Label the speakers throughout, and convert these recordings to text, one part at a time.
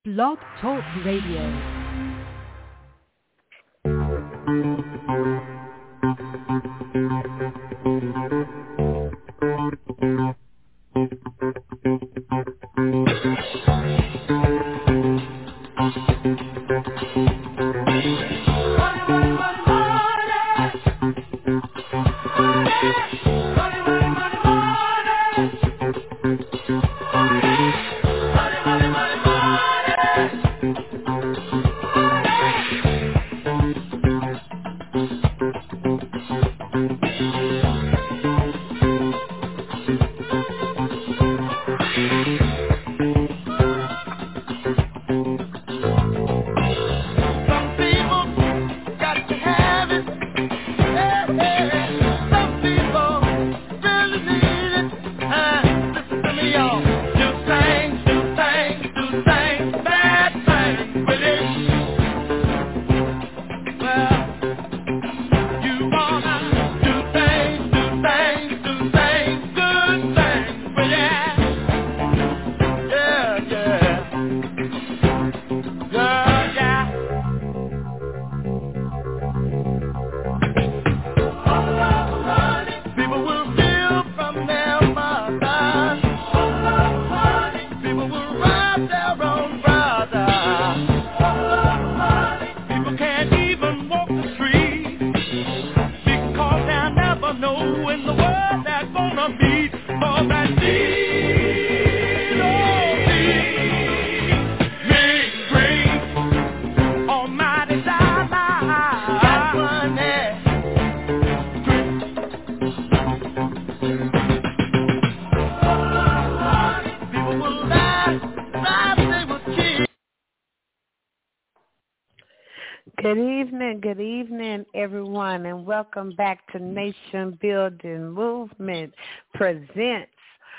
Speaker 1: Blog Talk Radio. Good evening, everyone, and welcome back to Nation Building Movement Presents,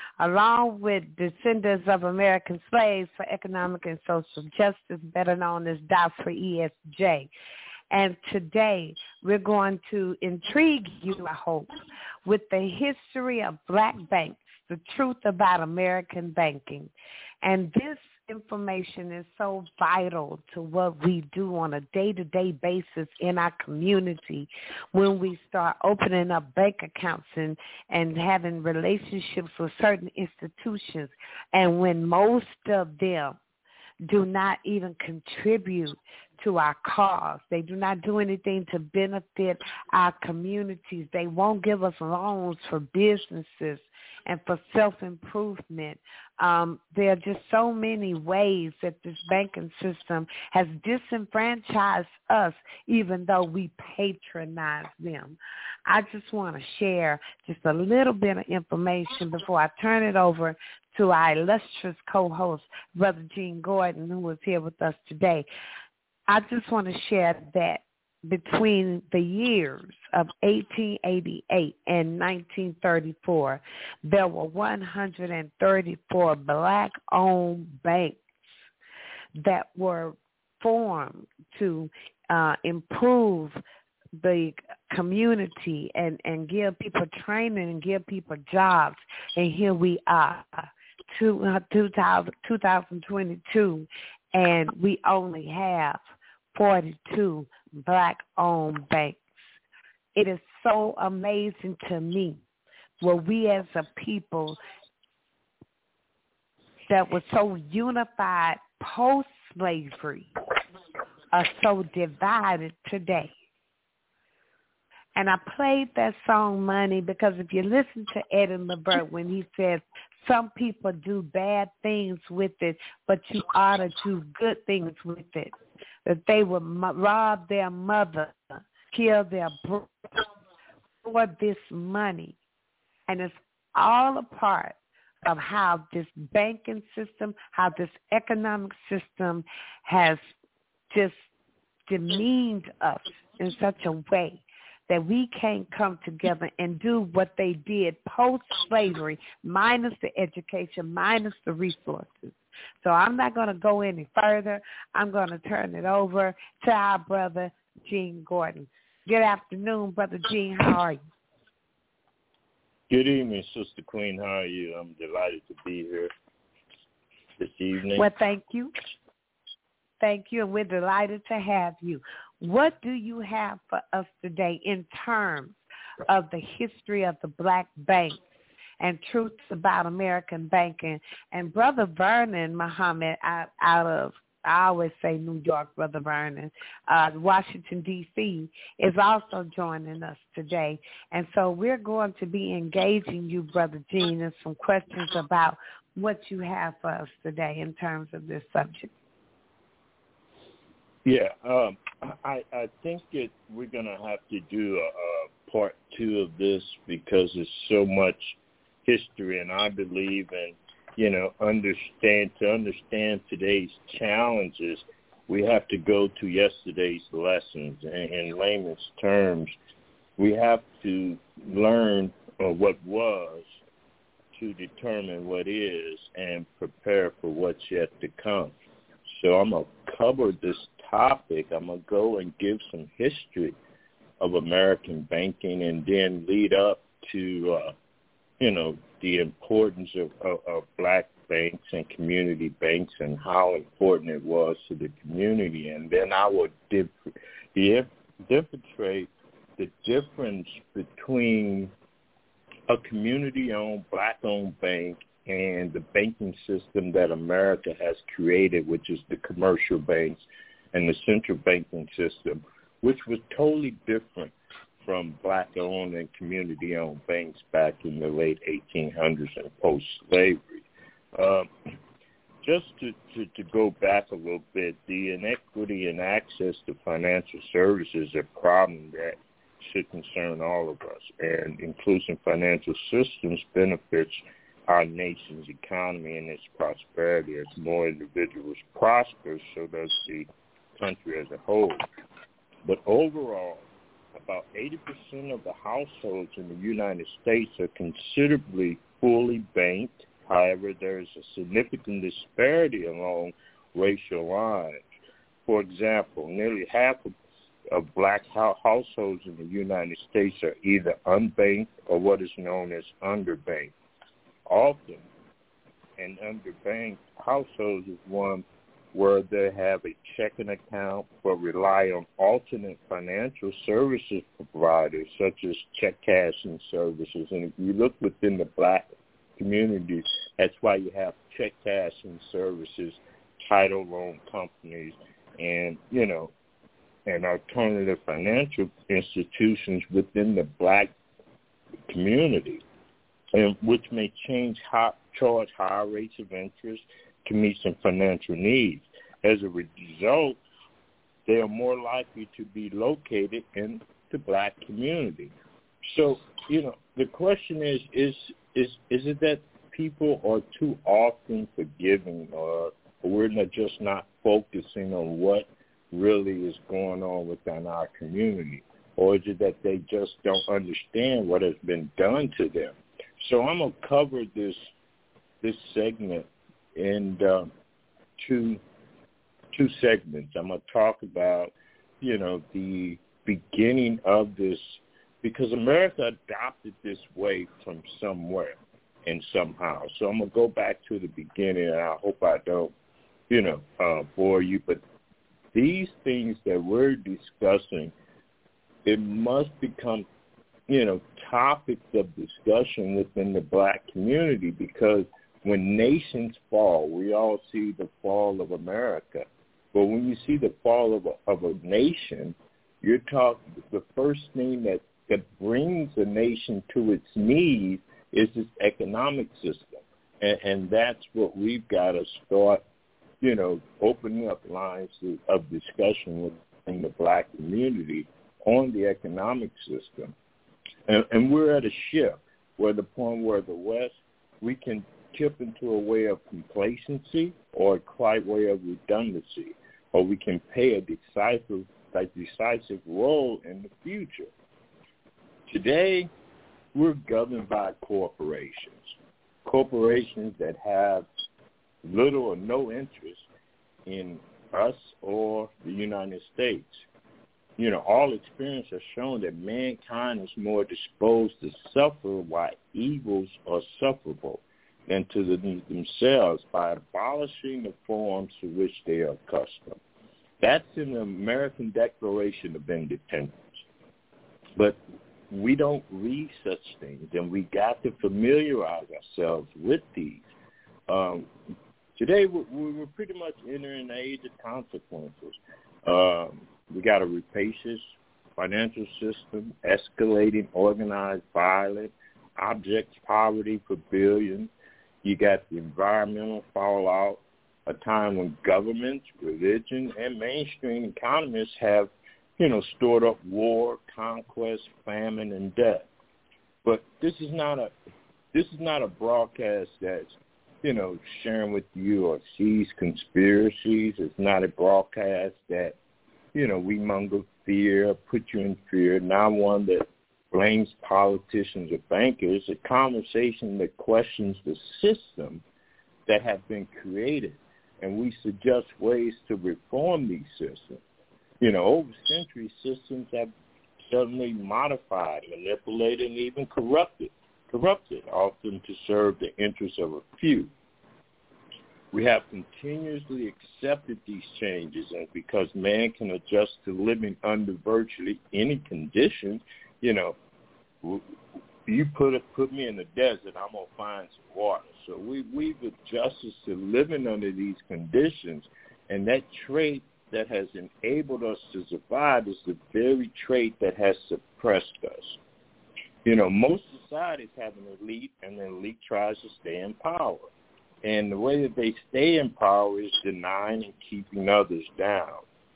Speaker 1: along with Descendants of American Slaves for Economic and Social Justice, better known as DOS for ESJ. And today we're going to intrigue you, I hope, with the history of black banks, the truth about American banking. And this information is so vital to what we do on a day-to-day basis in our community when we start opening up bank accounts and having relationships with certain institutions, and when most of them do not even contribute to our cause. They do not do anything to benefit our communities. They won't give us loans for businesses and for self-improvement. There are just so many ways that this banking system has disenfranchised us, even though we patronize them. I just want to share just a little bit of information before I turn it over to our illustrious co-host, Brother Gene Gordon, who is here with us today. I just want to share that between the years of 1888 and 1934, there were 134 black-owned banks that were formed to improve the community and give people training and give people jobs. And here we are, 2022, and we only have 42 black-owned banks. It is so amazing to me what we as a people that was so unified post-slavery are so divided today. And I played that song, Money, because if you listen to Eddie LeVert when he says, some people do bad things with it, but you ought to do good things with it. That they would rob their mother, kill their brother for this money. And it's all a part of how this banking system, how this economic system has just demeaned us in such a way that we can't come together and do what they did post-slavery, minus the education, minus the resources. So I'm not going to go any further. I'm going to turn it over to our brother, Gene Gordon. Good afternoon, Brother Gene. How are you?
Speaker 2: Good evening, Sister Queen. How are you? I'm delighted to be here this evening.
Speaker 1: Well, thank you. thank you, and we're delighted to have you. What do you have for us today in terms of the history of the black banks and truths about American banking? And Brother Vernon Muhammad out of, I always say New York, Brother Vernon, Washington, D.C., is also joining us today. And so we're going to be engaging you, Brother Gene, in some questions about what you have for us today in terms of this subject.
Speaker 2: Yeah, I think we're going to have to do a part 2 of this because there's so much history, and I believe in, to understand today's challenges, we have to go to yesterday's lessons. In layman's terms, we have to learn what was to determine what is and prepare for what's yet to come. So I'm going to cover this topic. I'm going to go and give some history of American banking and then lead up to, the importance of black banks and community banks and how important it was to the community. And then I will demonstrate the difference between a community-owned, black-owned bank and the banking system that America has created, which is the commercial banks and the central banking system, which was totally different from black-owned and community-owned banks back in the late 1800s and post-slavery. Just to go back a little bit, the inequity in access to financial services is a problem that should concern all of us, and inclusive financial systems benefits our nation's economy and its prosperity. As more individuals prosper, so does the country as a whole. But overall, about 80% of the households in the United States are considerably fully banked. However, there is a significant disparity along racial lines. For example, nearly half of black households in the United States are either unbanked or what is known as underbanked. Often, an underbanked household is one where they have a checking account but rely on alternate financial services providers such as check cashing services. And if you look within the black community, that's why you have check cashing services, title loan companies, and, and alternative financial institutions within the black community, and which may charge higher rates of interest to meet some financial needs. As a result, they are more likely to be located in the black community. So, the question is it that people are too often forgiving, or we're just not focusing on what really is going on within our community? Or is it that they just don't understand what has been done to them? So I'm going to cover this segment in two segments. I'm going to talk about, the beginning of this, because America adopted this way from somewhere and somehow. So I'm going to go back to the beginning, and I hope I don't, bore you. But these things that we're discussing, it must become, topics of discussion within the black community, because when nations fall, we all see the fall of America. But when you see the fall of a nation, you're talking, the first thing that brings a nation to its knees is its economic system. And that's what we've got to start, opening up lines of discussion within the black community on the economic system. And we're at a shift where the point where the West, we can tip into a way of complacency or a quiet way of redundancy, or we can play a decisive role in the future. Today, we're governed by corporations that have little or no interest in us or the United States. All experience has shown that mankind is more disposed to suffer while evils are sufferable than to themselves by abolishing the forms to which they are accustomed. That's in the American Declaration of Independence. But we don't read such things, and we got to familiarize ourselves with these. Today, we're pretty much entering the age of consequences. We got a rapacious financial system, escalating organized violence, objects poverty for billions. You got the environmental fallout, a time when governments, religion, and mainstream economists have, stored up war, conquest, famine, and death. But this is not a broadcast that's, sharing with you or sees conspiracies. It's not a broadcast that, we monger fear, put you in fear, not one that blames politicians or bankers. A conversation that questions the system that have been created, and we suggest ways to reform these systems. Over centuries, systems have suddenly modified, manipulated, and even corrupted, often to serve the interests of a few. We have continuously accepted these changes, and because man can adjust to living under virtually any condition, you put me in the desert, I'm going to find some water. So we've adjusted to living under these conditions, and that trait that has enabled us to survive is the very trait that has suppressed us. Most societies have an elite, and the elite tries to stay in power. And the way that they stay in power is denying and keeping others down.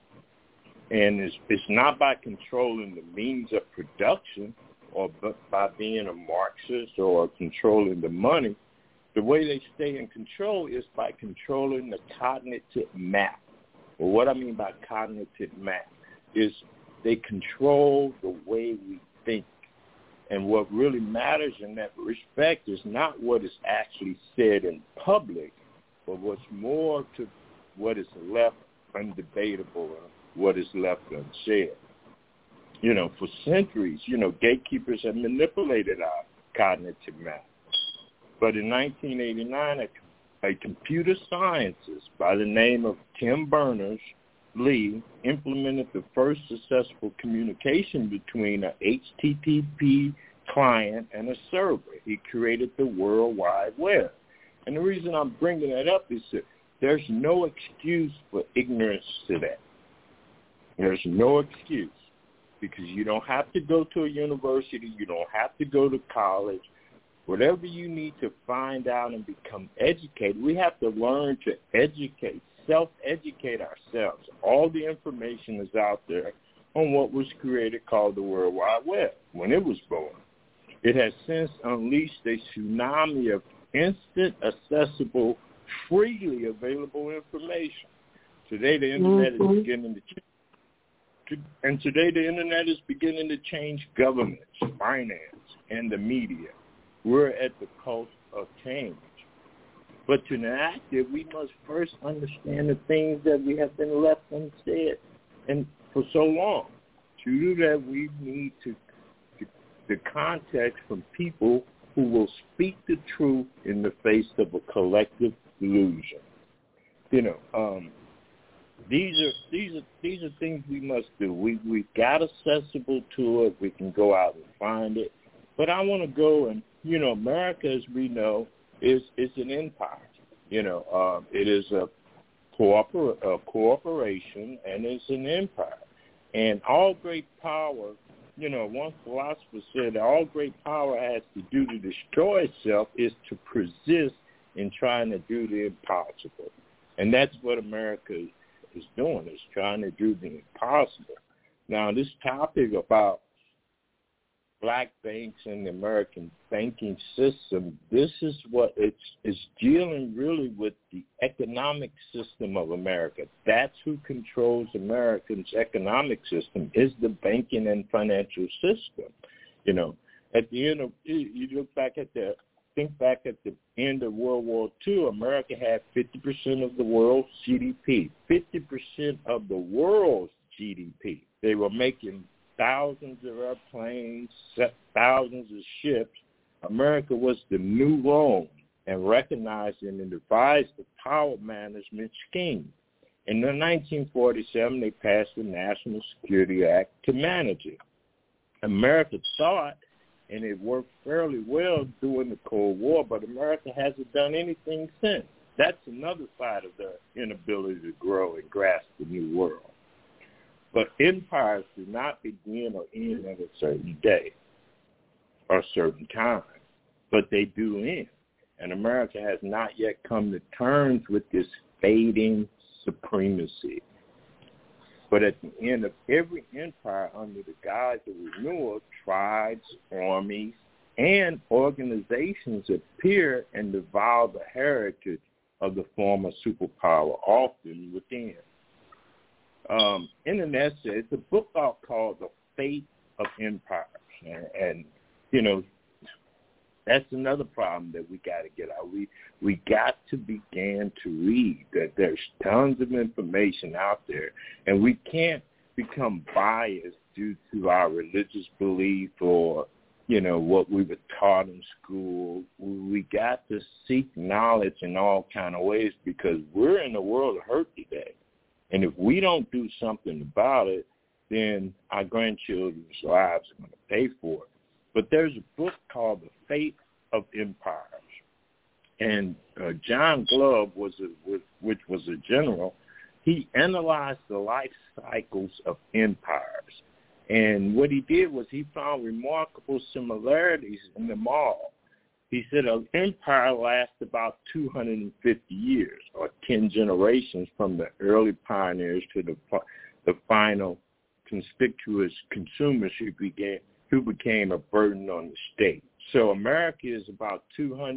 Speaker 2: And it's not by controlling the means of production or by being a Marxist or controlling the money. The way they stay in control is by controlling the cognitive map. Well, what I mean by cognitive map is they control the way we think. And what really matters in that respect is not what is actually said in public, but what's more to what is left undebatable and what is left unsaid. For centuries, gatekeepers have manipulated our cognitive map. But in 1989, a computer scientist by the name of Tim Berners-Lee implemented the first successful communication between a HTTP client and a server. He created the World Wide Web. And the reason I'm bringing that up is that there's no excuse for ignorance to that. There's no excuse, because you don't have to go to a university. You don't have to go to college. Whatever you need to find out and become educated, we have to learn to educate, self-educate ourselves. All the information is out there on what was created called the World Wide Web when it was born. It has since unleashed a tsunami of instant, accessible, freely available information. Today, the Internet is beginning to change. And today, the Internet is beginning to change governments, finance, and the media. We're at the cusp of change. But to enact it, we must first understand the things that we have been left unsaid and for so long. To do that, we need the context from people who will speak the truth in the face of a collective delusion. These are things we must do. We've got accessible to it. We can go out and find it. But I want to go and, America, as we know, is an empire. It is a corporation, and it's an empire. And all great power, one philosopher said all great power has to do to destroy itself is to persist in trying to do the impossible. And that's what America is doing, is trying to do the impossible. Now, this topic about black banks and the American banking system, this is what it's dealing really with the economic system of America. That's who controls America's economic system, is the banking and financial system. At the end of, think back at the end of World War II, America had 50% of the world's GDP, 50% of the world's GDP. They were making thousands of airplanes, thousands of ships. America was the new Rome and recognized and devised the power management scheme. In 1947, they passed the National Security Act to manage it. America thought, and it worked fairly well during the Cold War, but America hasn't done anything since. That's another side of their inability to grow and grasp the new world. But empires do not begin or end at a certain day or a certain time, but they do end. And America has not yet come to terms with this fading supremacy. But at the end of every empire, under the guise of renewal, tribes, armies, and organizations appear and devour the heritage of the former superpower, often within. In an essay, it's a book called The Fate of Empires. And you know, that's another problem that we got to get out. We got to begin to read. That there's tons of information out there, and we can't become biased due to our religious belief or, you know, what we were taught in school. We got to seek knowledge in all kind of ways, because we're in a world of hurt today. And if we don't do something about it, then our grandchildren's lives are going to pay for it. But there's a book called The Fate of Empires. And John Glove, which was a general, he analyzed the life cycles of empires. And what he did was he found remarkable similarities in them all. He said an empire lasts about 250 years, or 10 generations, from the early pioneers to the final conspicuous consumers who became a burden on the state. So America is about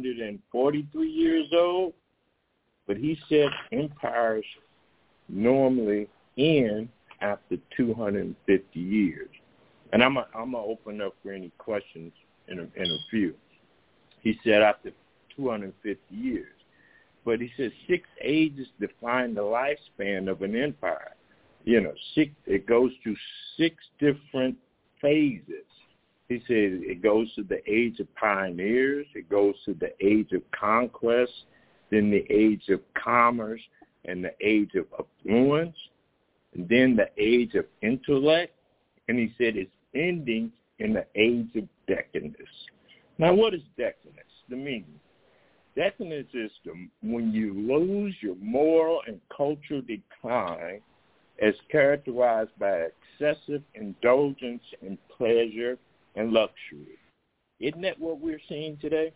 Speaker 2: 243 years old, but he said empires normally end after 250 years. And I'm gonna open up for any questions in a few. He said after 250 years. But he said 6 ages define the lifespan of an empire. You know, it goes through 6 different phases. He said it goes to the age of pioneers, it goes to the age of conquest, then the age of commerce, and the age of affluence, and then the age of intellect, and he said it's ending in the age of decadence. Now, what is decadence? The meaning. Decadence is when you lose your moral and cultural decline as characterized by excessive indulgence in pleasure and luxury. Isn't that what we're seeing today?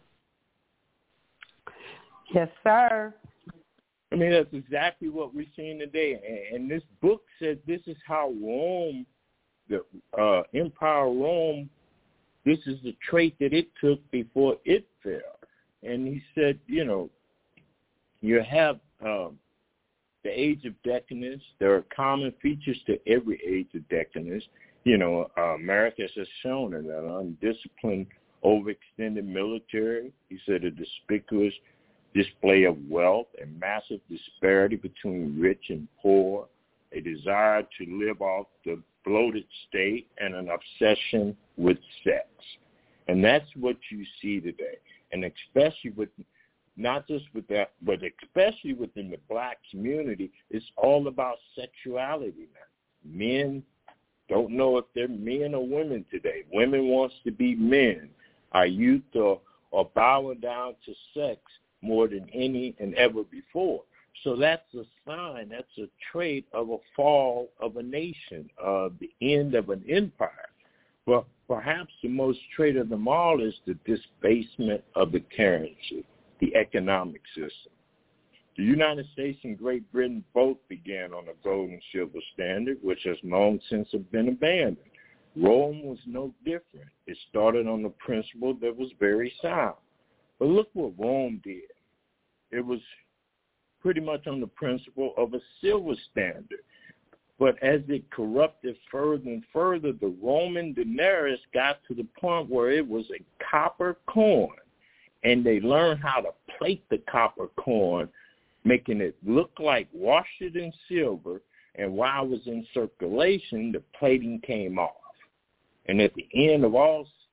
Speaker 1: Yes, sir.
Speaker 2: I mean, that's exactly what we're seeing today. And this book says this is how Rome, the Empire of Rome, this is the trait that it took before it fell. And he said, you know, you have the age of decadence. There are common features to every age of decadence. You know, America has shown an undisciplined, overextended military. He said a despicable display of wealth and massive disparity between rich and poor, a desire to live off the bloated state, and an obsession with sex. And that's what you see today. And especially with, not just with that, but especially within the black community, it's all about sexuality now. Men don't know if they're men or women today. Women wants to be men. Our youth are bowing down to sex more than any and ever before. So that's a sign, that's a trait of a fall of a nation, of the end of an empire. But perhaps the most trait of them all is the debasement of the currency, the economic system. The United States and Great Britain both began on a gold and silver standard, which has long since been abandoned. Rome was no different. It started on a principle that was very sound. But look what Rome did. It was pretty much on the principle of a silver standard. But as it corrupted further and further, the Roman denarius got to the point where it was a copper coin. And they learned how to plate the copper coin, making it look like washed it in silver. And while it was in circulation, the plating came off. And at the end of all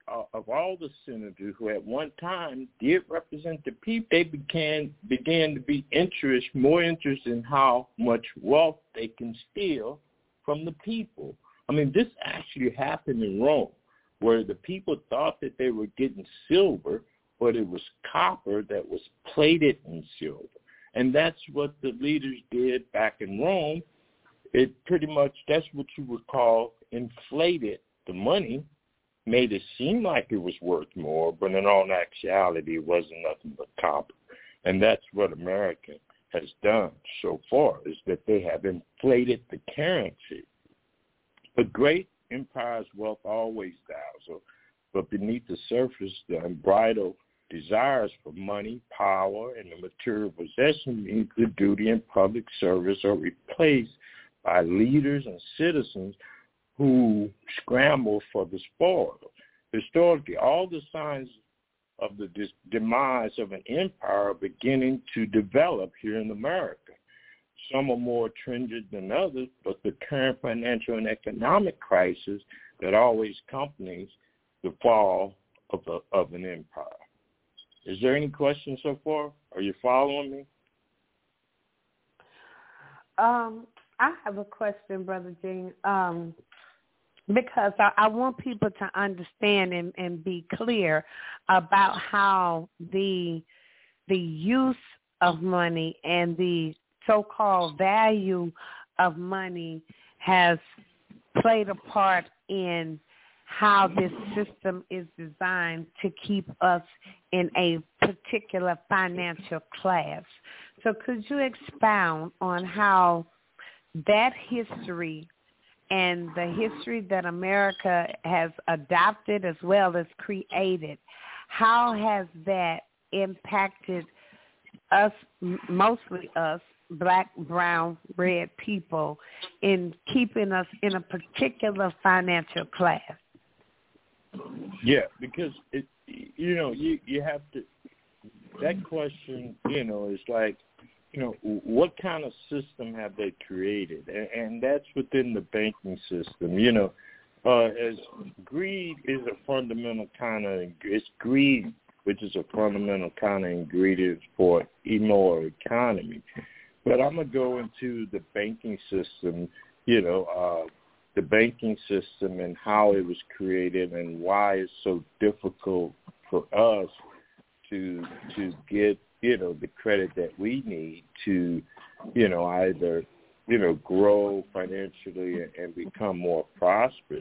Speaker 2: of all the senators who at one time did represent the people, they began to be more interested in how much wealth they can steal from the people. I mean, this actually happened in Rome, where the people thought that they were getting silver, but it was copper that was plated in silver. And that's what the leaders did back in Rome. It pretty much, that's what you would call inflated the money, made it seem like it was worth more, but in all actuality, it wasn't nothing but copper. And that's what America has done so far, is that they have inflated the currency. But great empire's wealth always dies, but beneath the surface, the unbridled desires for money, power, and the material possession means the duty and public service are replaced by leaders and citizens who scramble for the spoil. Historically, all the signs of the demise of an empire are beginning to develop here in America. Some are more stringent than others, but the current financial and economic crisis that always accompanies the fall of an empire. Is there any questions so far? Are you following me?
Speaker 1: I have a question, Brother Gene, because I want people to understand and be clear about how the use of money and the so-called value of money has played a part in how this system is designed to keep us in a particular financial class. So could you expound on how that history and the history that America has adopted as well as created, how has that impacted us, mostly us, black, brown, red people, in keeping us in a particular financial class?
Speaker 2: Yeah, because you have to. That question, is like, what kind of system have they created, and that's within the banking system. As greed is a fundamental it's greed, which is a fundamental kind of ingredient for immoral economy. But I'm gonna go into the banking system. The banking system and how it was created and why it's so difficult for us to get, the credit that we need to, either, grow financially and become more prosperous.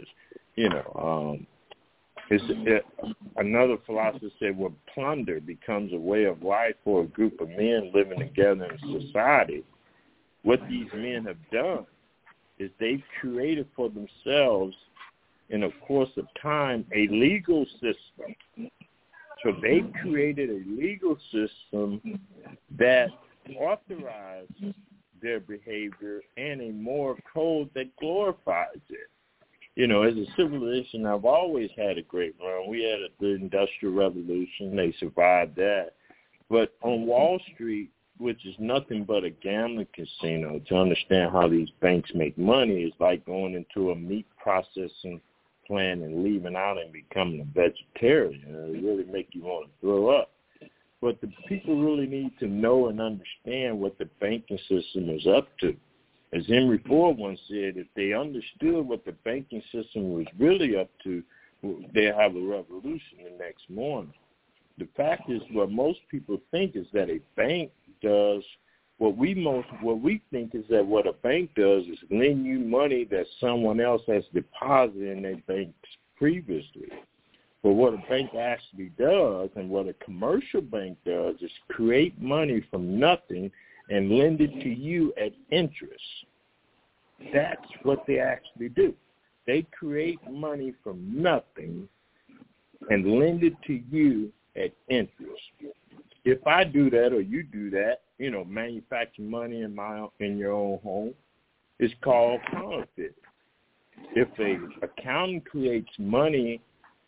Speaker 2: Another philosopher said when plunder becomes a way of life for a group of men living together in society, what these men have done is they've created for themselves, in a course of time, a legal system. So they've created a legal system that authorizes their behavior and a moral code that glorifies it. As a civilization, I've always had a great run. We had the Industrial Revolution. They survived that. But on Wall Street, which is nothing but a gambling casino, to understand how these banks make money is like going into a meat processing plant and leaving out and becoming a vegetarian. It really make you want to throw up. But the people really need to know and understand what the banking system is up to. As Henry Ford once said, if they understood what the banking system was really up to, they'd have a revolution the next morning. The fact is, what most people think is that a bank does what we think is that what a bank does is lend you money that someone else has deposited in their banks previously. But what a bank actually does, and what a commercial bank does, is create money from nothing and lend it to you at interest. That's what they actually do. They create money from nothing and lend it to you at interest. If I do that or you do that, manufacture money in your own home, it's called counterfeit. If an accountant creates money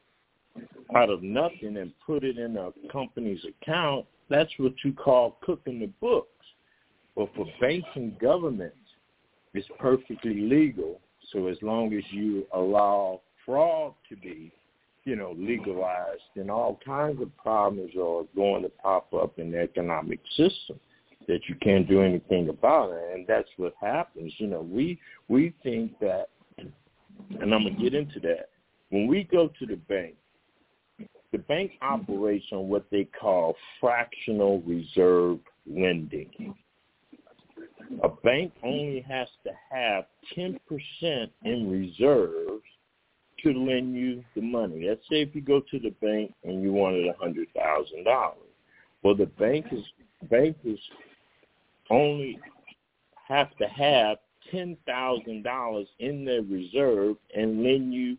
Speaker 2: out of nothing and put it in a company's account, that's what you call cooking the books. But for banks and governments, it's perfectly legal. So as long as you allow fraud to be legalized, then all kinds of problems are going to pop up in the economic system that you can't do anything about it. And that's what happens. We think that, and I'm going to get into that, when we go to the bank operates on what they call fractional reserve lending. A bank only has to have 10% in reserves to lend you the money. Let's say if you go to the bank and you wanted $100,000. Well, the bankers only have to have $10,000 in their reserve and lend you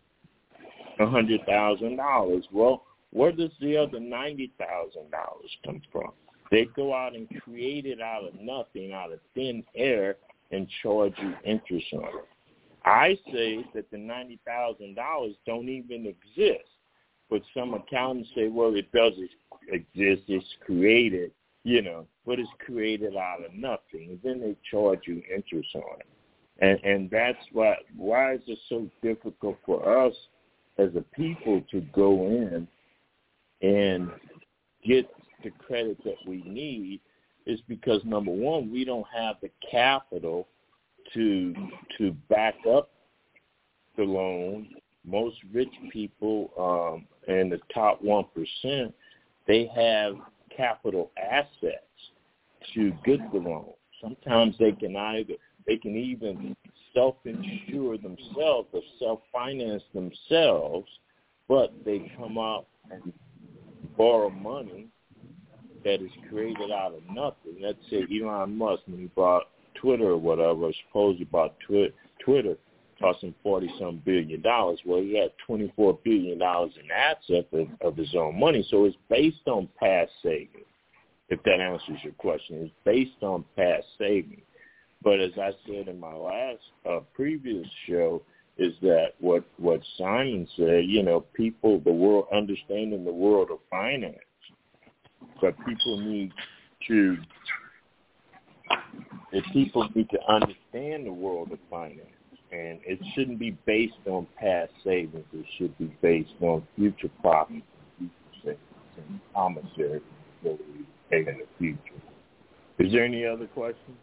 Speaker 2: $100,000. Well, where does the other $90,000 come from? They go out and create it out of nothing, out of thin air, and charge you interest on it. I say that the $90,000 don't even exist, but some accountants say, well, it does exist. It's created, but it's created out of nothing. And then they charge you interest on it. And that's why is it so difficult for us as a people to go in and get the credit that we need is because, number one, we don't have the capital to back up the loan. Most rich people in the top 1%, they have capital assets to get the loan. Sometimes they can even self-insure themselves or self-finance themselves, but they come out and borrow money that is created out of nothing. Let's say Elon Musk, when he bought Twitter or whatever, supposedly bought Twitter, cost him $40-some billion. Well, he had $24 billion in assets of his own money. So it's based on past savings, if that answers your question. It's based on past savings. But as I said in my last previous show, is that what Simon said, people, the world, understanding the world of finance. But people need to understand the world of finance. And it shouldn't be based on past savings. It should be based on future profits, future savings, and commissary that we pay in the future. Is there any other questions?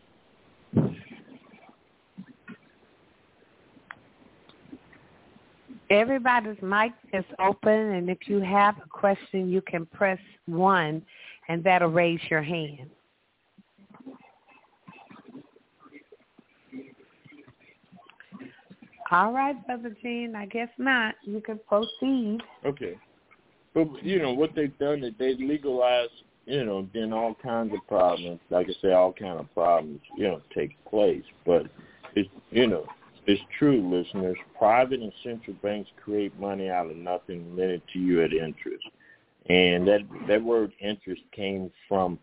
Speaker 1: Everybody's mic is open, and if you have a question, you can press 1, and that'll raise your hand. All right, Brother Gene, I guess not. You can proceed.
Speaker 2: Okay. But, what they've done is they've legalized, then all kinds of problems, like I say, all kinds of problems, take place. But, it's true, listeners. Private and central banks create money out of nothing and lend it to you at interest. And that word interest came from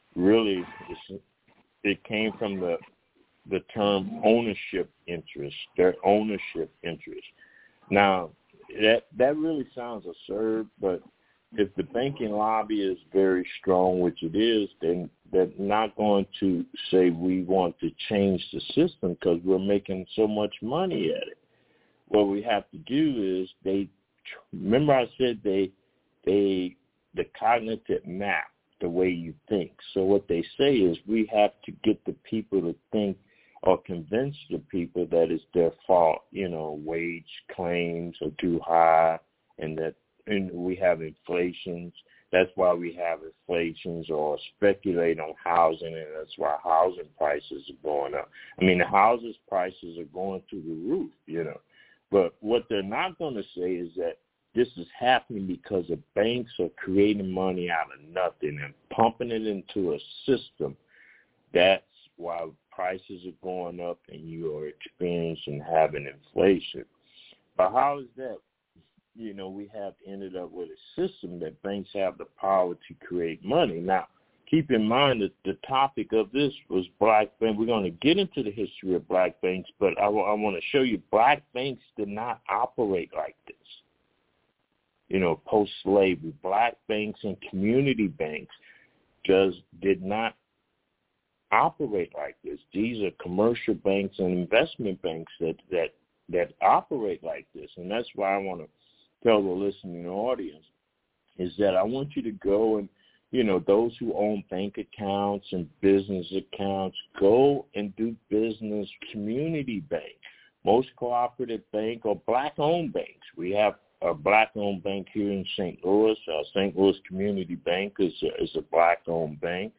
Speaker 2: it came from the term ownership interest, their ownership interest. Now, that really sounds absurd, but if the banking lobby is very strong, which it is, then they're not going to say we want to change the system because we're making so much money at it. What we have to do is remember I said the cognitive map the way you think. So what they say is we have to get the people to think or convince the people that it's their fault, wage claims are too high and we have inflations. That's why we have inflations, or speculate on housing, and that's why housing prices are going up. I mean, the houses prices are going through the roof, But what they're not going to say is that this is happening because the banks are creating money out of nothing and pumping it into a system. That's why prices are going up and you are experiencing having inflation. But how is that? We have ended up with a system that banks have the power to create money. Now, keep in mind that the topic of this was black banks. We're going to get into the history of black banks, but I want to show you black banks did not operate like this. Post-slavery, black banks and community banks did not operate like this. These are commercial banks and investment banks that operate like this, and that's why I want to tell the listening audience is that I want you to go and, those who own bank accounts and business accounts, go and do business community bank. Most cooperative bank are black-owned banks. We have a black-owned bank here in St. Louis. St. Louis Community Bank is a black-owned bank.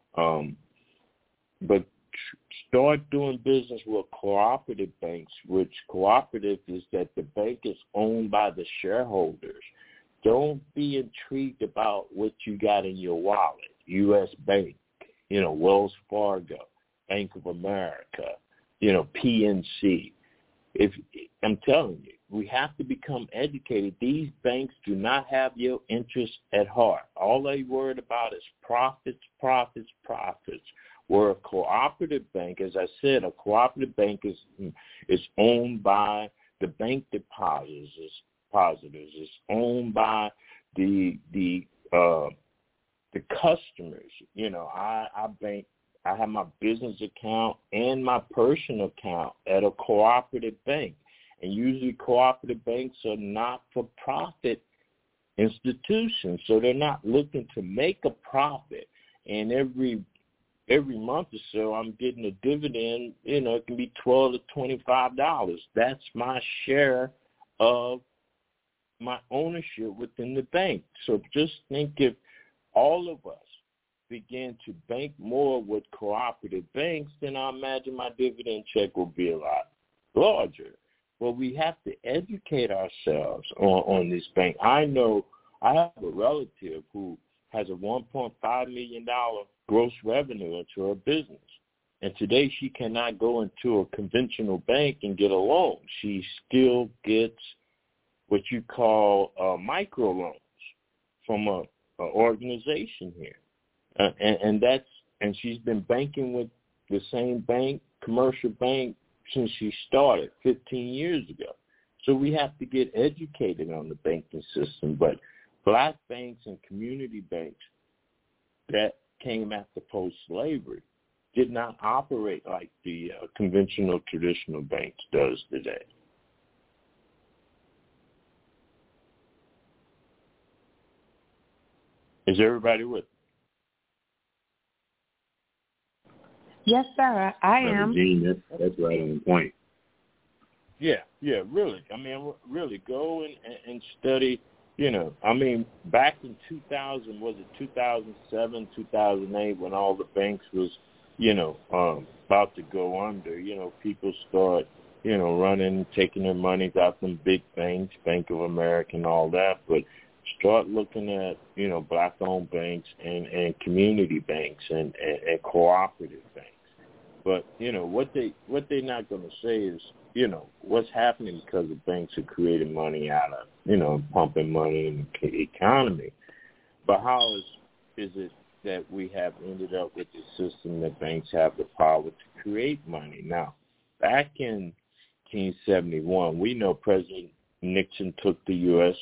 Speaker 2: But start doing business with cooperative banks, which cooperative is that the bank is owned by the shareholders. Don't be intrigued about what you got in your wallet. U.S. Bank, Wells Fargo, Bank of America, PNC. I'm telling you, we have to become educated. These banks do not have your interest at heart. All they worried about is profits, profits, profits. Where a cooperative bank, as I said, a cooperative bank is owned by the bank depositors. It's owned by the customers. I have my business account and my personal account at a cooperative bank. And usually cooperative banks are not-for-profit institutions, so they're not looking to make a profit. And every month or so, I'm getting a dividend, it can be $12 to $25. That's my share of my ownership within the bank. So just think if all of us begin to bank more with cooperative banks, then I imagine my dividend check will be a lot larger. Well, we have to educate ourselves on this bank. I know I have a relative who has a $1.5 million gross revenue into her business. And today she cannot go into a conventional bank and get a loan. She still gets what you call microloans from an organization here. And she's been banking with the same bank, commercial bank, since she started 15 years ago. So we have to get educated on the banking system. But black banks and community banks that came after post-slavery did not operate like the conventional traditional banks does today. Is everybody with me?
Speaker 1: Yes, sir. I am.
Speaker 2: Gene, that's right on point. Yeah, really. I mean, really go and study. Back in 2000, was it 2007, 2008, when all the banks was, about to go under, people start, running, taking their money out from big banks, Bank of America and all that. But start looking at, black-owned banks and community banks and cooperative banks. But, what they're not going to say is, what's happening because the banks are creating money out of, pumping money in the economy. But how is it that we have ended up with the system that banks have the power to create money? Now, back in 1971, we know President Nixon took the U.S.,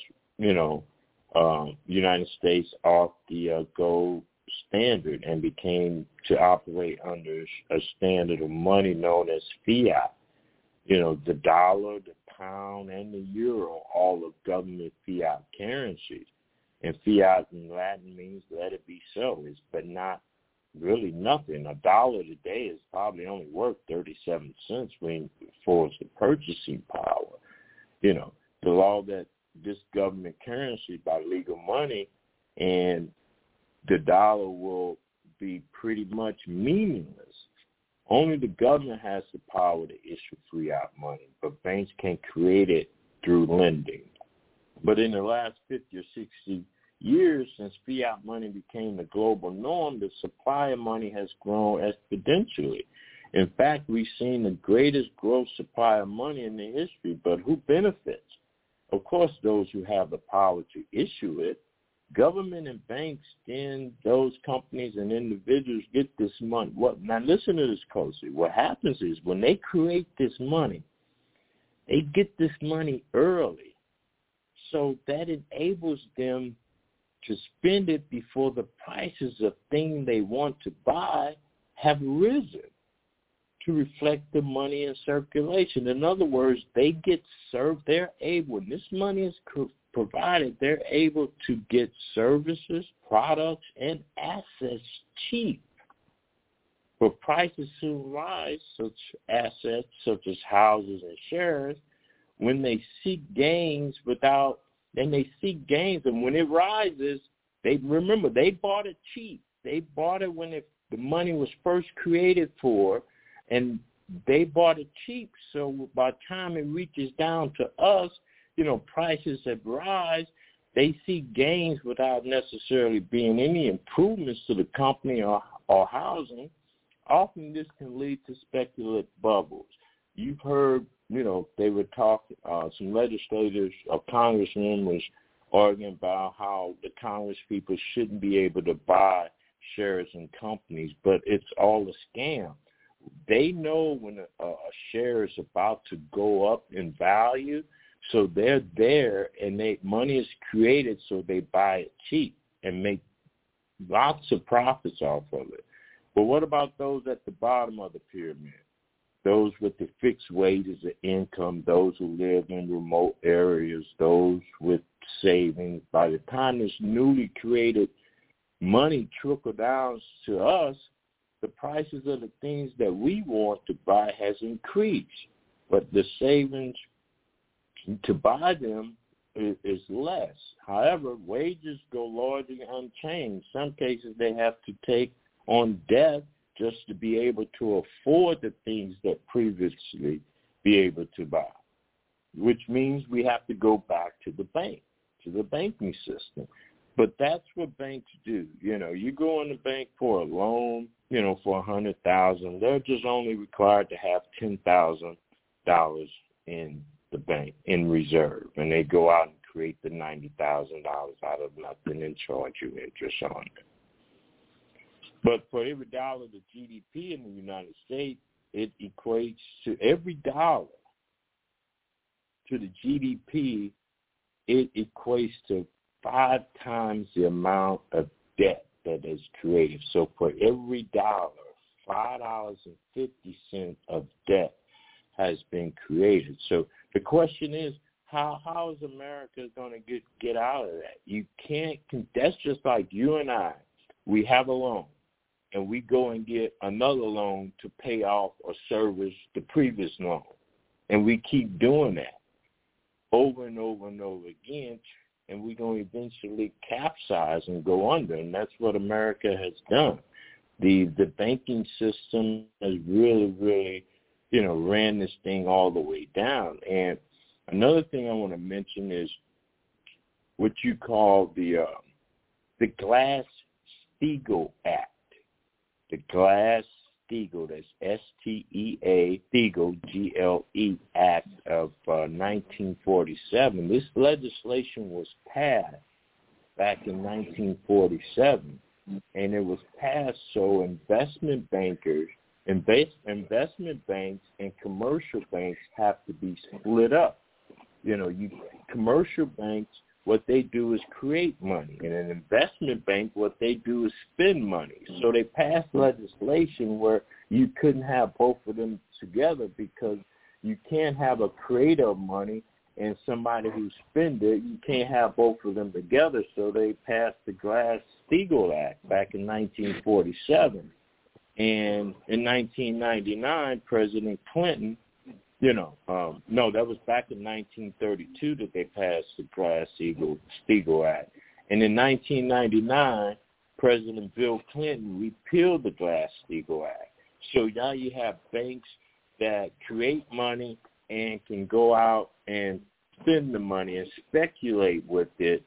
Speaker 2: United States off the gold standard and became to operate under a standard of money known as fiat. The dollar, the pound, and the euro, all of government fiat currencies. And fiat in Latin means let it be so, but not really nothing. A dollar today is probably only worth 37 cents for its purchasing power. The law that this government currency by legal money and the dollar will be pretty much meaningless. Only the government has the power to issue fiat money, but banks can create it through lending. But in the last 50 or 60 years, since fiat money became the global norm, the supply of money has grown exponentially. In fact, we've seen the greatest growth supply of money in the history, but who benefits? Of course, those who have the power to issue it. Government and banks, then those companies and individuals get this money. Now listen to this closely. What happens is when they create this money, they get this money early. So that enables them to spend it before the prices of things they want to buy have risen to reflect the money in circulation. In other words, they get served. They're able, when this money is provided they're able to get services, products, and assets cheap. But prices soon rise, such assets such as houses and shares, when they seek gains and when it rises, they bought it cheap. They bought it when the money was first created for, and they bought it cheap. So by the time it reaches down to us, prices have risen. They see gains without necessarily being any improvements to the company or housing. Often this can lead to speculative bubbles. You've heard, they were talking, some legislators or congressmen was arguing about how the Congress people shouldn't be able to buy shares in companies, but it's all a scam. They know when a share is about to go up in value, so they're there, and money is created, so they buy it cheap and make lots of profits off of it. But what about those at the bottom of the pyramid? Those with the fixed wages of income, those who live in remote areas, those with savings. By the time this newly created money trickle down to us, the prices of the things that we want to buy has increased. But the savings to buy them is less. However, wages go largely unchanged. Some cases they have to take on debt just to be able to afford the things that previously be able to buy, which means we have to go back to the bank, to the banking system. But that's what banks do. You go in the bank for a loan, for $100,000. They're just only required to have $10,000 in the bank in reserve, and they go out and create the $90,000 out of nothing and charge you interest on it. But for every dollar of GDP in the United States, it equates to every dollar to the GDP, it equates to 5 times the amount of debt that is created. So for every dollar, $5.50 of debt has been created. So the question is, how is America going to get out of that? You can't. That's just like you and I. We have a loan, and we go and get another loan to pay off or service the previous loan, and we keep doing that over and over and over again, and we're going to eventually capsize and go under, and that's what America has done. The banking system has really, really, ran this thing all the way down. And another thing I want to mention is what you call the Glass-Steagall Act. The Glass-Steagall, that's S-T-E-A, Steagall, G-L-E, Act of 1947. This legislation was passed back in 1947, and it was passed so investment banks and commercial banks have to be split up. Commercial banks, what they do is create money, and an investment bank, what they do is spend money. So they passed legislation where you couldn't have both of them together, because you can't have a creator of money and somebody who spend it. You can't have both of them together. So they passed the Glass-Steagall Act back in 1947. And in 1999, President Clinton, no, that was back in 1932 that they passed the Glass-Steagall Act. And in 1999, President Bill Clinton repealed the Glass-Steagall Act. So now you have banks that create money and can go out and spend the money and speculate with it,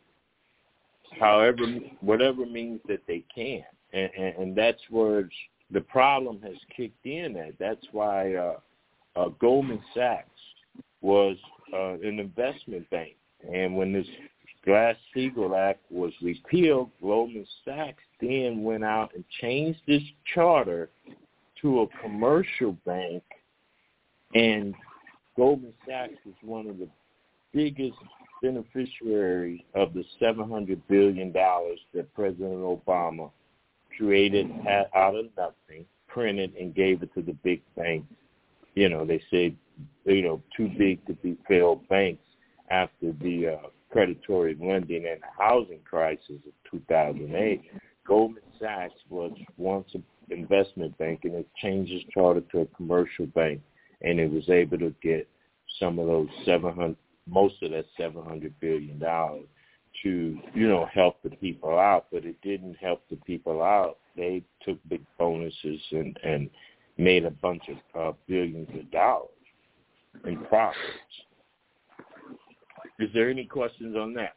Speaker 2: whatever means that they can. And that's where the problem has kicked in at. That's why Goldman Sachs was an investment bank. And when this Glass-Steagall Act was repealed, Goldman Sachs then went out and changed this charter to a commercial bank. And Goldman Sachs is one of the biggest beneficiaries of the $700 billion that President Obama created out of nothing, printed, and gave it to the big banks. They said, too big to be failed banks after the predatory lending and the housing crisis of 2008, Goldman Sachs was once an investment bank, and it changed its charter to a commercial bank, and it was able to get some of those most of that $700 billion to, help the people out, but it didn't help the people out. They took big bonuses and made a bunch of billions of dollars in profits. Is there any questions on that?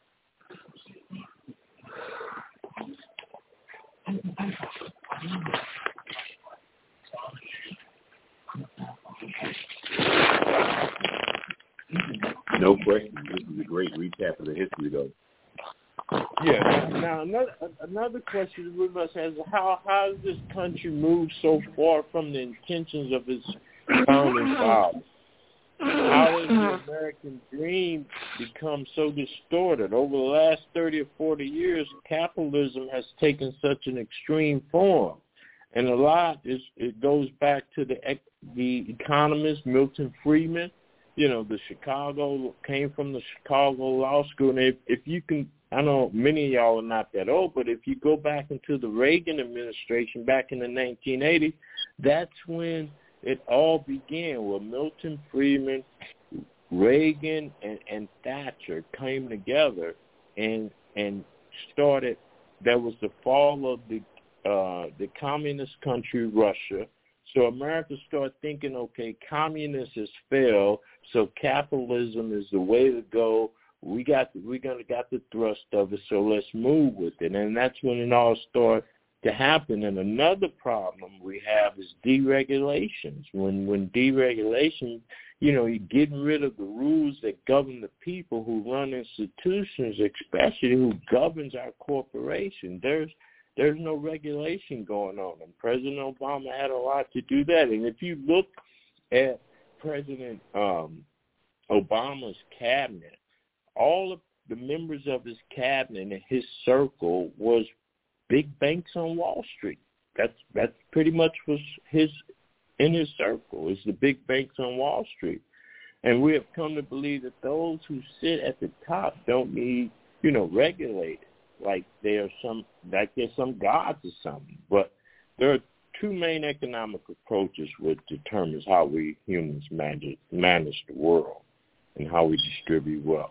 Speaker 2: No question. This is a great recap of the history, though. Yeah. Now, another question we must ask: How has this country moved so far from the intentions of its founding fathers? How has the American dream become so distorted? Over the last 30 or 40 years, capitalism has taken such an extreme form. And a lot it goes back to the economist Milton Friedman. Came from the Chicago Law School. And if you can, I know many of y'all are not that old, but if you go back into the Reagan administration back in the 1980s, that's when it all began, with Milton Friedman, Reagan, and Thatcher came together and started. There was the fall of the communist country Russia. So America started thinking, okay, communists has failed, so capitalism is the way to go. We're gonna got the thrust of it, so let's move with it. And that's when it all started to happen. And another problem we have is deregulations. When deregulation, you're getting rid of the rules that govern the people who run institutions, especially who governs our corporation. There's no regulation going on, and President Obama had a lot to do that. And if you look at President Obama's cabinet, all of the members of his cabinet and his circle was big banks on Wall Street. That's pretty much was in his circle, is the big banks on Wall Street. And we have come to believe that those who sit at the top don't need, regulated. Like there's some gods or something. But there are two main economic approaches which determines how we humans manage the world and how we distribute wealth.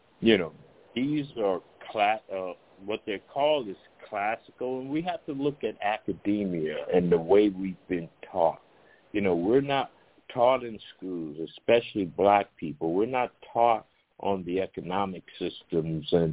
Speaker 2: These are what they're called is classical, and we have to look at academia and the way we've been taught. We're not taught in schools, especially black people. We're not taught on the economic systems and,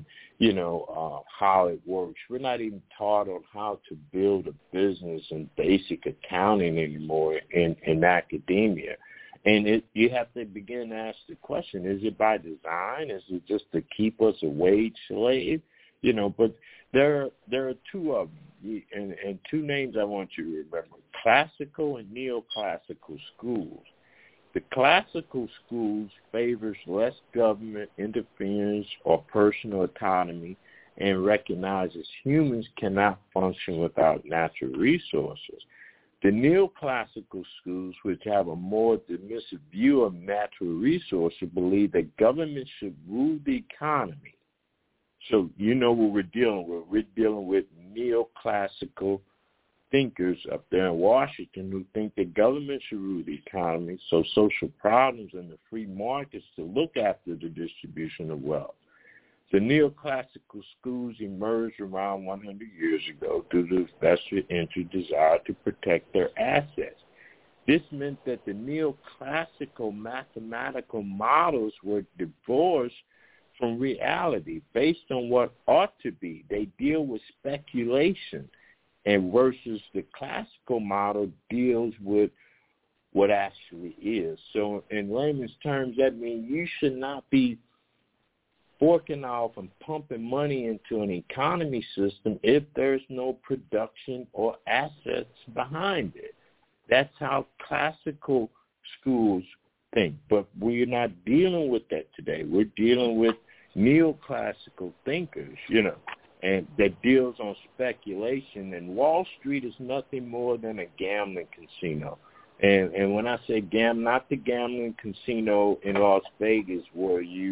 Speaker 2: how it works. We're not even taught on how to build a business and basic accounting anymore in academia. And you have to begin to ask the question, is it by design? Is it just to keep us a wage slave? But there are two of them, and two names I want you to remember, classical and neoclassical schools. The classical schools favors less government interference or personal autonomy and recognizes humans cannot function without natural resources. The neoclassical schools, which have a more dismissive view of natural resources, believe that government should rule the economy. So what we're dealing with. We're dealing with neoclassical thinkers up there in Washington who think that government should rule the economy, so social problems and the free markets to look after the distribution of wealth. The neoclassical schools emerged around 100 years ago through the vested interest desire to protect their assets. This meant that the neoclassical mathematical models were divorced from reality based on what ought to be. They deal with speculation, and versus the classical model deals with what actually is. So in layman's terms, that means you should not be forking off and pumping money into an economy system if there's no production or assets behind it. That's how classical schools think. But we're not dealing with that today. We're dealing with neoclassical thinkers, and that deals on speculation. And Wall Street is nothing more than a gambling casino. And when I say not the gambling casino in Las Vegas where you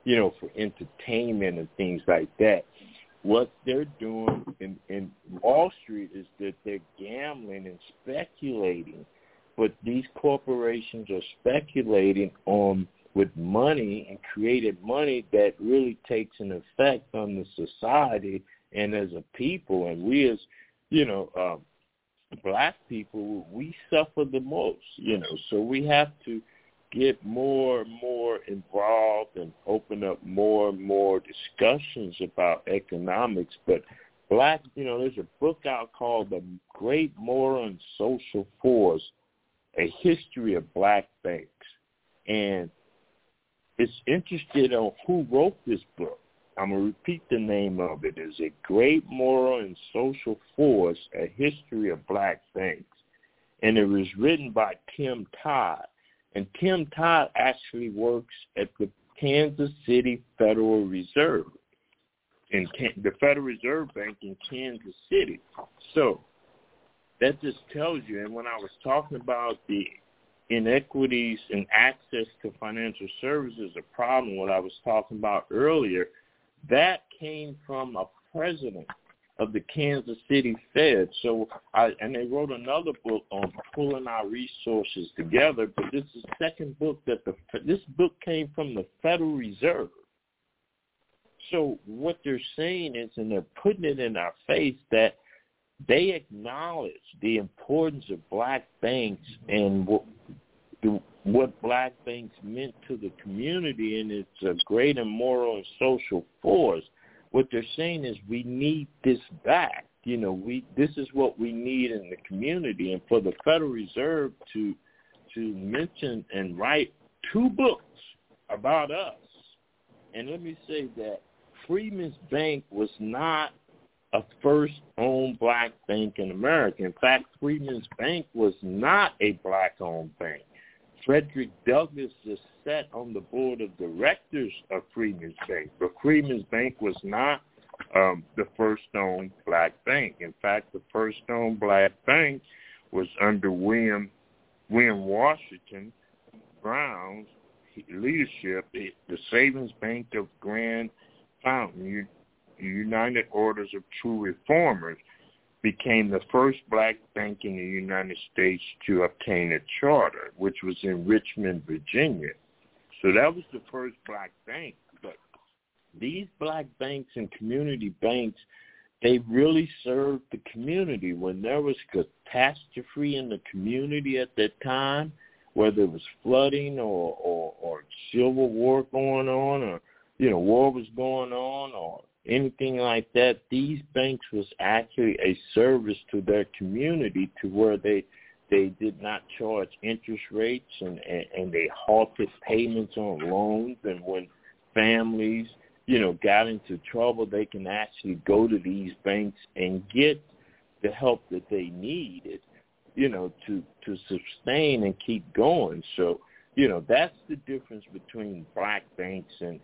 Speaker 2: for entertainment and things like that. What they're doing in Wall Street is that they're gambling and speculating, but these corporations are speculating with money and created money that really takes an effect on the society and as a people. And we as, black people, we suffer the most, so we have to get more and more involved and open up more and more discussions about economics. But there's a book out called The Great Moral and Social Force, A History of Black Banks. And it's interested on who wrote this book. I'm going to repeat the name of it. It's A Great Moral and Social Force, A History of Black Banks. And it was written by Tim Todd. And Tim Todd actually works at the Kansas City Federal Reserve, in the Federal Reserve Bank in Kansas City. So that just tells you, and when I was talking about the inequities in access to financial services, a problem, what I was talking about earlier, that came from a president of the Kansas City Fed. So, and they wrote another book on pulling our resources together, but this is the second book this book came from the Federal Reserve. So what they're saying is, and they're putting it in our face, that they acknowledge the importance of black banks and what black banks meant to the community, and it's a great and moral and social force. What they're saying is we need this back. This is what we need in the community. And for the Federal Reserve to mention and write 2 books about us, and let me say that Freedmen's Bank was not a first-owned black bank in America. In fact, Freedmen's Bank was not a black-owned bank. Frederick Douglass just sat on the board of directors of Freedmen's Bank, but Freedmen's Bank was not the first-owned black bank. In fact, the first-owned black bank was under William Washington Brown's leadership. The Savings Bank of Grand Fountain, United Orders of True Reformers, became the first black bank in the United States to obtain a charter, which was in Richmond, Virginia. So that was the first black bank. But these black banks and community banks, they really served the community. When there was catastrophe in the community at that time, whether it was flooding or civil war going on, or war was going on, or anything like that, these banks was actually a service to their community, to where they did not charge interest rates, and they halted payments on loans. And when families, got into trouble, they can actually go to these banks and get the help that they needed, to sustain and keep going. So, that's the difference between black banks and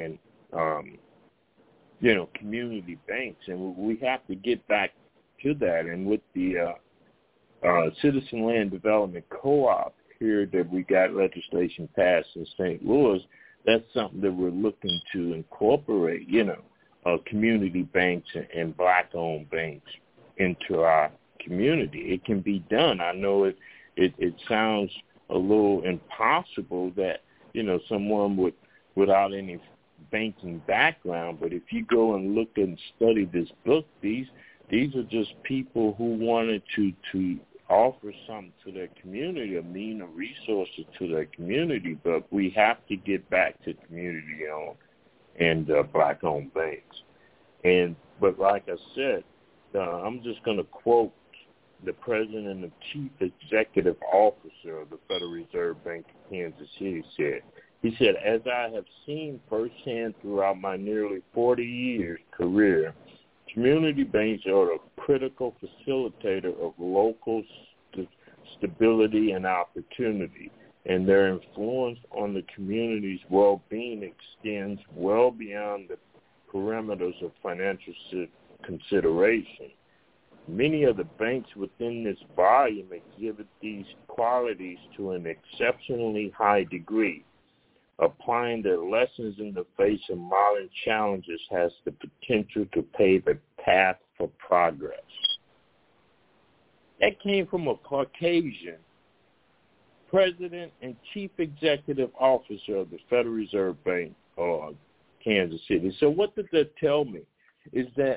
Speaker 2: community banks, and we have to get back to that. And with the Citizen Land Development Co-op here that we got legislation passed in St. Louis, that's something that we're looking to incorporate, community banks and black-owned banks into our community. It can be done. I know it sounds a little impossible that, someone without any banking background, but if you go and look and study this book, these are just people who wanted to offer something to their community, a mean of resources to their community. But we have to get back to community-owned and black-owned banks. But like I said, I'm just going to quote the president and the chief executive officer of the Federal Reserve Bank of Kansas City said. He said, "As I have seen firsthand throughout my nearly 40 years career, community banks are a critical facilitator of local stability and opportunity, and their influence on the community's well-being extends well beyond the perimeters of financial consideration. Many of the banks within this volume exhibit these qualities to an exceptionally high degree. Applying their lessons in the face of modern challenges has the potential to pave a path for progress. That came from a Caucasian president and chief executive officer of the Federal Reserve Bank of Kansas City. So what did that tell me? Is that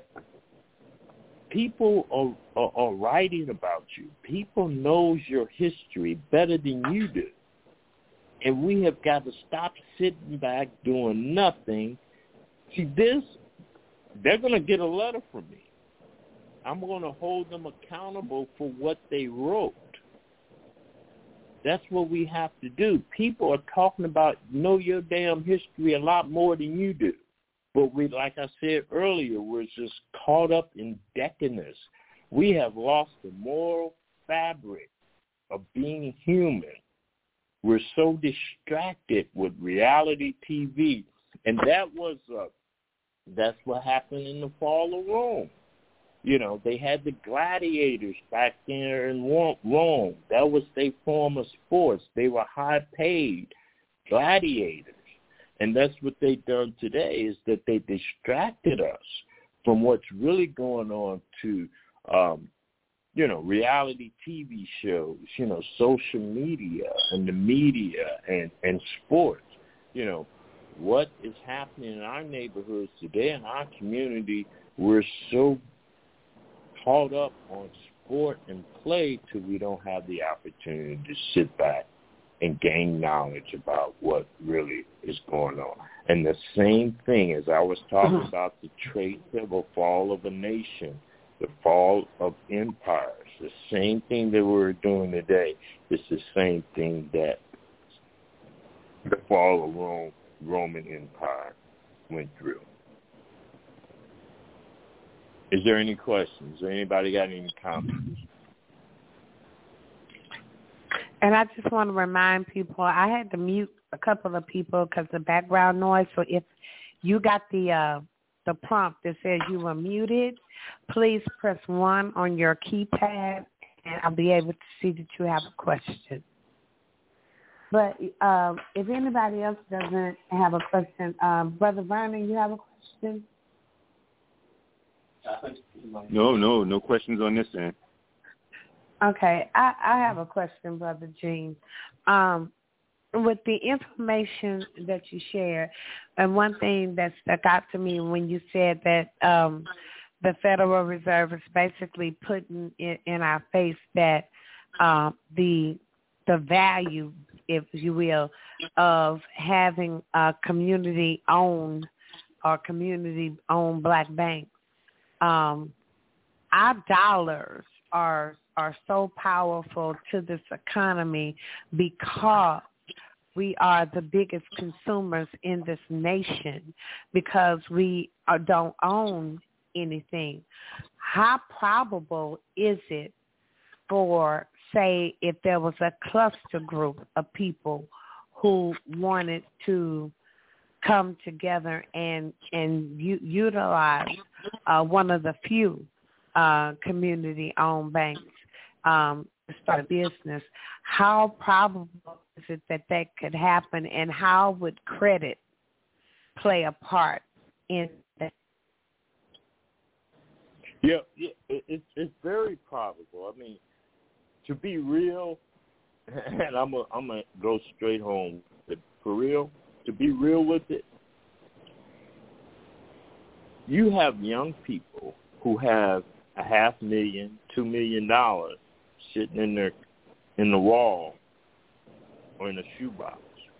Speaker 2: people are writing about you. People knows your history better than you do. And we have got to stop sitting back doing nothing. See, they're going to get a letter from me. I'm going to hold them accountable for what they wrote. That's what we have to do. People are talking about know your damn history a lot more than you do. But we, like I said earlier, we're just caught up in decadence. We have lost the moral fabric of being human. We're so distracted with reality TV. And that's what happened in the fall of Rome. You know, they had the gladiators back there in Rome. That was their form of sports. They were high-paid gladiators. And that's what they've done today, is that they distracted us from what's really going on to, reality TV shows, social media and the media and sports. What is happening in our neighborhoods today, in our community, we're so caught up on sport and play till we don't have the opportunity to sit back and gain knowledge about what really is going on. And the same thing as I was talking about the traits of a fall of a nation, the fall of empires, the same thing that we're doing today is the same thing that the fall of Roman Empire went through. Is there any questions? Anybody got any comments?
Speaker 1: And I just want to remind people, I had to mute a couple of people because of background noise. So if you got the prompt that says you were muted, please press 1 on your keypad, and I'll be able to see that you have a question. But if anybody else doesn't have a question, Brother Vernon, you have a question?
Speaker 3: No questions on this end.
Speaker 1: Okay, I have a question, Brother Gene. With the information that you shared, and one thing that stuck out to me when you said that the Federal Reserve is basically putting it in our face that the value, if you will, of having a community-owned or community-owned black banks. Our dollars are so powerful to this economy because we are the biggest consumers in this nation, because we don't own anything. How probable is it for, say, if there was a cluster group of people who wanted to come together and utilize one of the few community-owned banks to start a business, how probable is it that could happen, and how would credit play a part in that?
Speaker 2: Yeah, it's very probable. I mean, to be real, and I'm gonna go straight home. But for real, to be real with it, you have young people who have $500,000, $2 million sitting in the wall or in a shoebox.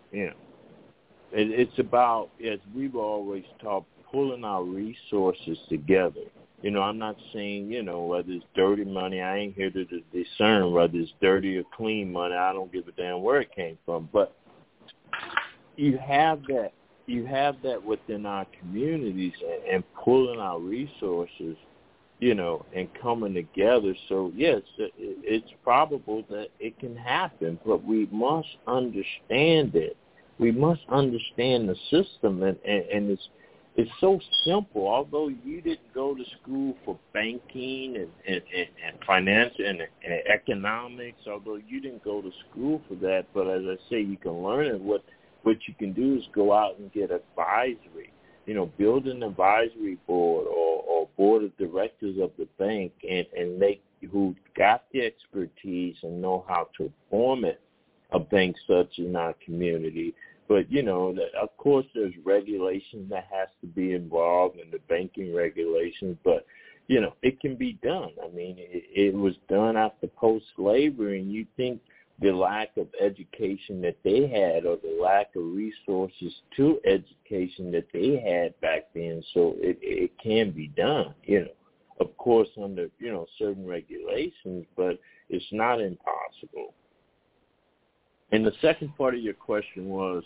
Speaker 2: It's about, as we've always taught, pulling our resources together. I'm not saying, whether it's dirty money. I ain't here to discern whether it's dirty or clean money. I don't give a damn where it came from. But you have that within our communities and pulling our resources, and coming together. So, yes, it's probable that it can happen, but we must understand it. We must understand the system, and it's so simple. Although you didn't go to school for banking and finance and economics, although you didn't go to school for that, but as I say, you can learn it. What what you can do is go out and get advisory. Build an advisory board or board of directors of the bank and make who got the expertise and know how to form it, a bank such in our community. But, of course, there's regulations that has to be involved in the banking regulations, but, it can be done. I mean, it was done after post-slavery, and you think the lack of education that they had or the lack of resources to education that they had back then, so it can be done, of course, under, certain regulations, but it's not impossible. And the second part of your question was?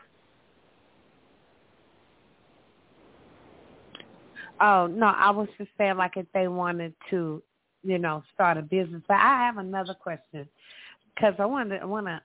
Speaker 1: Oh, no, I was just saying like if they wanted to, start a business. But I have another question because I want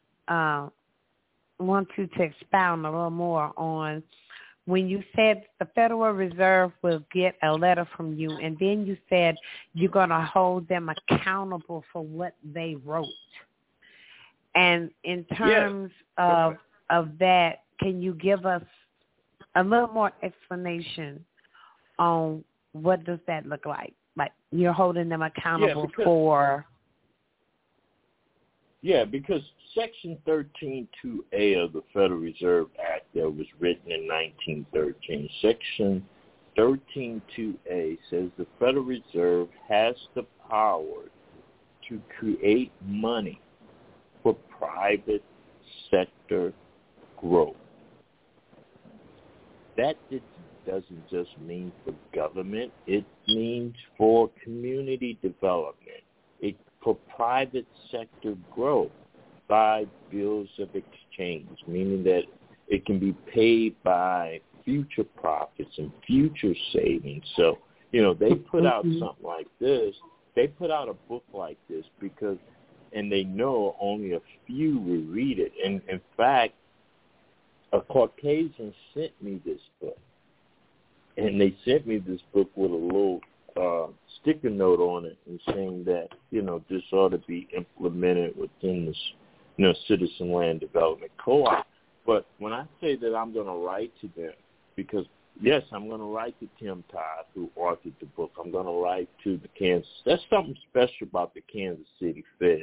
Speaker 1: you to expound a little more on when you said the Federal Reserve will get a letter from you, and then you said you're going to hold them accountable for what they wrote. And in terms of that, can you give us a little more explanation on what does that look like? Like you're holding them accountable for...
Speaker 2: Yeah, because Section 13.2A of the Federal Reserve Act that was written in 1913, Section 13.2A says the Federal Reserve has the power to create money for private sector growth. That doesn't just mean for government. It means for community development. For private sector growth by bills of exchange, meaning that it can be paid by future profits and future savings. So, they put out something like this. They put out a book like this because, and they know only a few will read it. And in fact, a Caucasian sent me this book. And they sent me this book with a little sticker note on it and saying that, this ought to be implemented within this, Citizen Land Development Co-op. But when I say that I'm going to write to them, because, yes, I'm going to write to Tim Todd, who authored the book. I'm going to write to the Kansas. That's something special about the Kansas City Fed.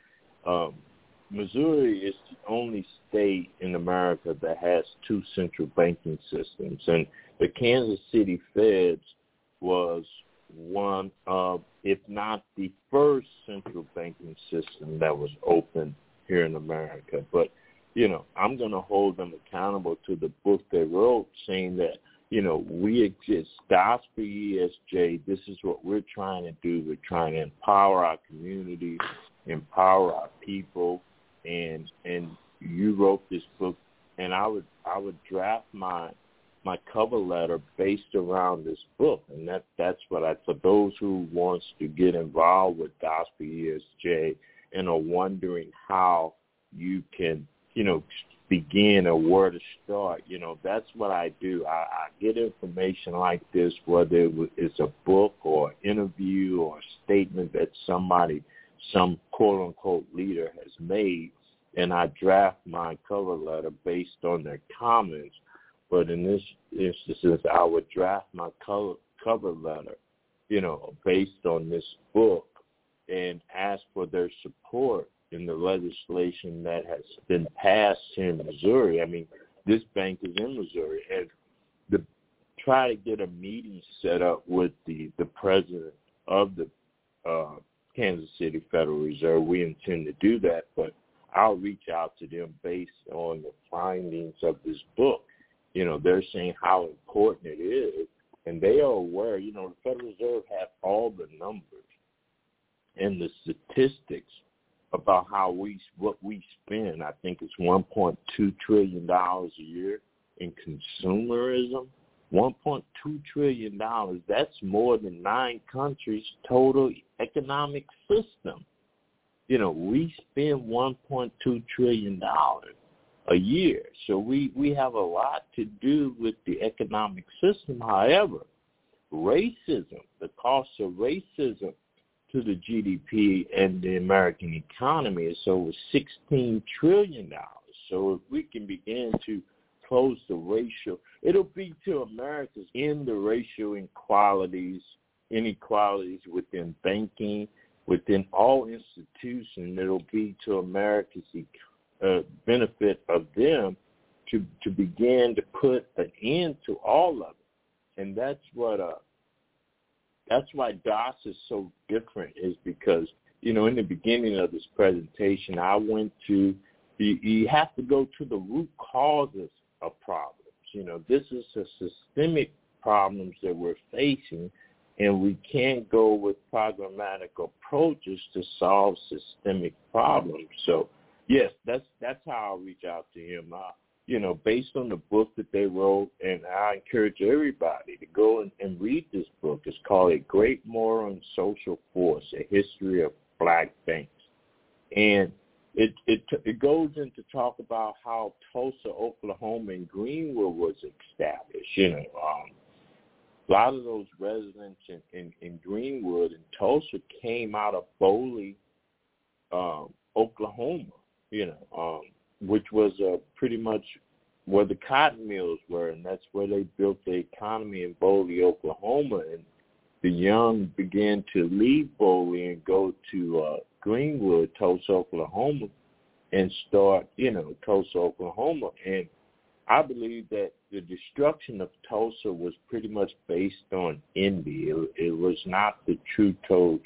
Speaker 2: Missouri is the only state in America that has two central banking systems. And the Kansas City Feds was one of, if not the first central banking system that was open here in America. But, I'm going to hold them accountable to the book they wrote saying that, we exist. Gospel ESJ, this is what we're trying to do. We're trying to empower our community, empower our people. And you wrote this book, and I would draft my cover letter based around this book, and that's what for those who wants to get involved with Gospel ESJ and are wondering how you can, begin or where to start, that's what I do. I get information like this, whether it's a book or interview or a statement that some quote-unquote leader has made, and I draft my cover letter based on their comments. But in this instance, I would draft my cover letter, based on this book and ask for their support in the legislation that has been passed here in Missouri. I mean, this bank is in Missouri, and try to get a meeting set up with the president of the Kansas City Federal Reserve. We intend to do that, but I'll reach out to them based on the findings of this book. They're saying how important it is, and they are aware, the Federal Reserve has all the numbers and the statistics about what we spend. I think it's $1.2 trillion a year in consumerism. $1.2 trillion, that's more than 9 countries' total economic system. We spend $1.2 trillion a year. So we have a lot to do with the economic system. However, racism, the cost of racism to the GDP and the American economy is over $16 trillion. So if we can begin to close the racial, it'll be to America's end the racial inequalities within banking, within all institutions. It'll be to America's benefit of them to begin to put an end to all of it. And that's why DOS is so different, is because, in the beginning of this presentation, I went to, you have to go to the root causes of problems. This is a systemic problems that we're facing, and we can't go with programmatic approaches to solve systemic problems. So, yes, that's how I reach out to him. Based on the book that they wrote, and I encourage everybody to go and read this book. It's called A Great Moral and Social Force, A History of Black Banks. And it goes into talk about how Tulsa, Oklahoma, and Greenwood was established. A lot of those residents in Greenwood and Tulsa came out of Boley, Oklahoma, which was pretty much where the cotton mills were, and that's where they built the economy in Boley, Oklahoma. And the young began to leave Boley and go to Greenwood, Tulsa, Oklahoma, and start, Tulsa, Oklahoma. And I believe that the destruction of Tulsa was pretty much based on envy. It was not the truth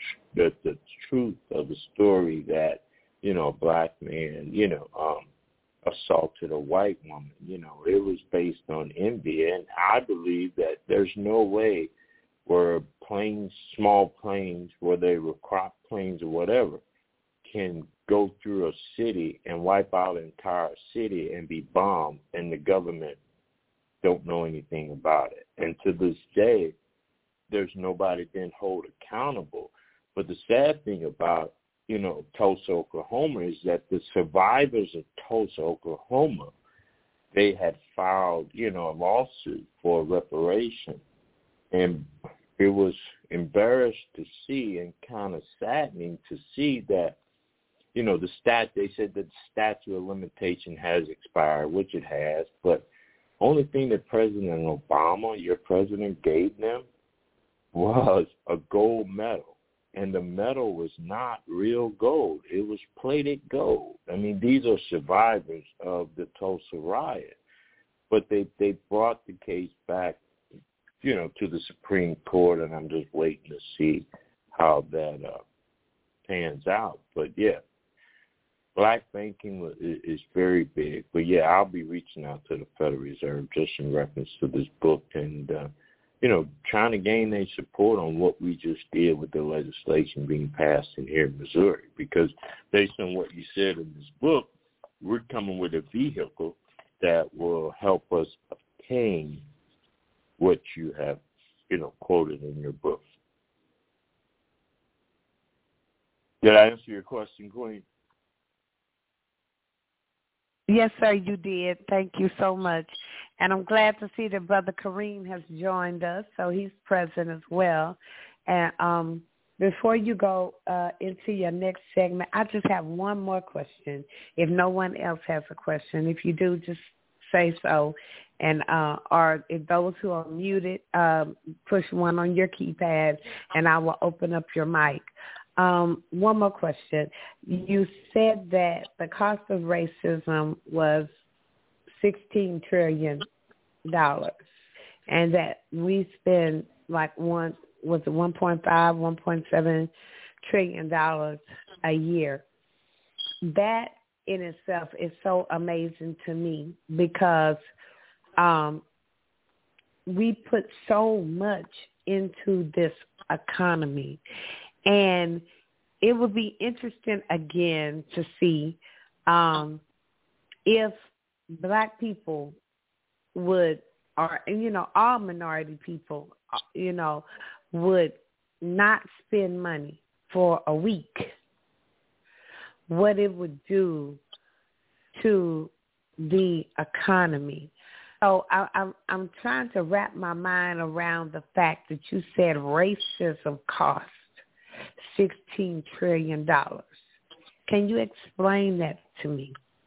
Speaker 2: of the story that, a black man, assaulted a white woman. It was based on envy. And I believe that there's no way where small planes, whether they were crop planes or whatever, can go through a city and wipe out an entire city and be bombed, and the government don't know anything about it. And to this day, there's nobody been held accountable. But the sad thing about, Tulsa, Oklahoma, is that the survivors of Tulsa, Oklahoma, they had filed, a lawsuit for reparation. And it was embarrassed to see and kind of saddening to see that, they said that the statute of limitation has expired, which it has, but only thing that President Obama, your president, gave them was a gold medal. And the medal was not real gold. It was plated gold. I mean, these are survivors of the Tulsa riot. But they brought the case back, to the Supreme Court, and I'm just waiting to see how that pans out. But, yeah, black banking is very big. But, yeah, I'll be reaching out to the Federal Reserve just in reference to this book and, trying to gain their support on what we just did with the legislation being passed in here in Missouri. Because based on what you said in this book, we're coming with a vehicle that will help us obtain what you have, quoted in your book. Did I answer your question, Queen?
Speaker 1: Yes, sir, you did. Thank you so much. And I'm glad to see that Brother Kareem has joined us, so he's present as well. And before you go into your next segment, I just have one more question. If no one else has a question, if you do, just say so. And or if those who are muted, push one on your keypad, and I will open up your mic. One more question. You said that the cost of racism was $16 trillion, and that we spend like $1.5, $1.7 trillion a year. That in itself is so amazing to me because we put so much into this economy. And it would be interesting, again, to see if black people would, or, all minority people, would not spend money for a week, what it would do to the economy. So I'm trying to wrap my mind around the fact that you said racism costs $16 trillion. Can you explain that to me?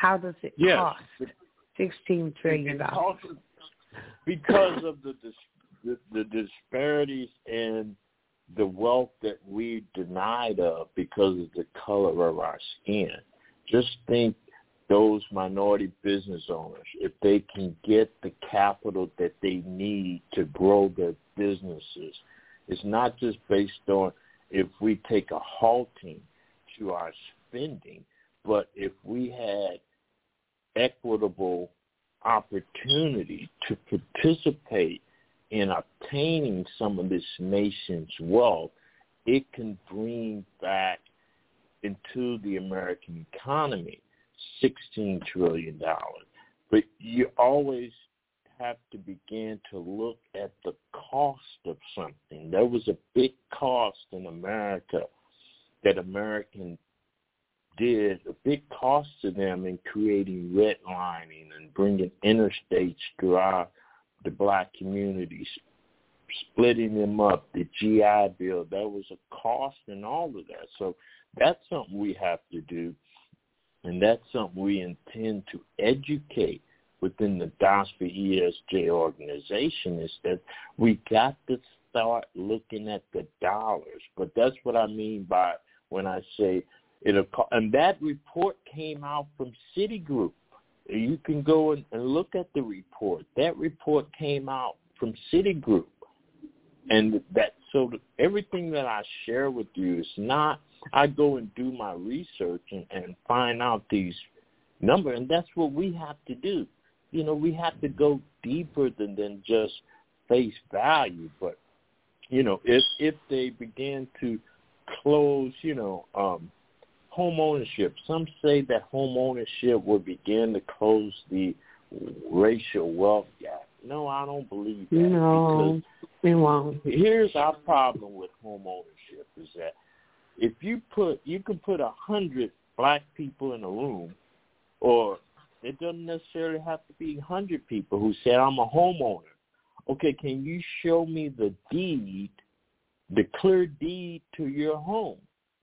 Speaker 1: How does it cost $16 trillion?
Speaker 2: Because of the disparities in the wealth that we denied of because of the color of our skin. Just think those minority business owners, if they can get the capital that they need to grow their businesses, it's not just based on if we take a halting to our spending, but if we had equitable opportunity to participate in obtaining some of this nation's wealth, it can bring back into the American economy $16 trillion. But you always have to begin to look at the cost of something. There was a big cost in America that Americans did, a big cost to them in creating redlining and bringing interstates throughout the black communities, splitting them up, the GI Bill. There was a cost in all of that. So that's something we have to do, and that's something we intend to educate within the DASPA ESJ organization, is that we got to start looking at the dollars. But that's what I mean by when I say it'll. And that report came out from Citigroup. You can go and look at the report. That report came out from Citigroup. And that, so everything that I share with you is not, I go and do my research and find out these numbers, and that's what we have to do. You know, we have to go deeper than just face value. But, you know, if they begin to close, home ownership. Some say that home ownership will begin to close the racial wealth gap. No, I don't believe that.
Speaker 1: No, it won't.
Speaker 2: Here's our problem with home ownership is that if you can put 100 black people in a room, or it doesn't necessarily have to be 100 people who say, I'm a homeowner. Okay, can you show me the deed, the clear deed to your home?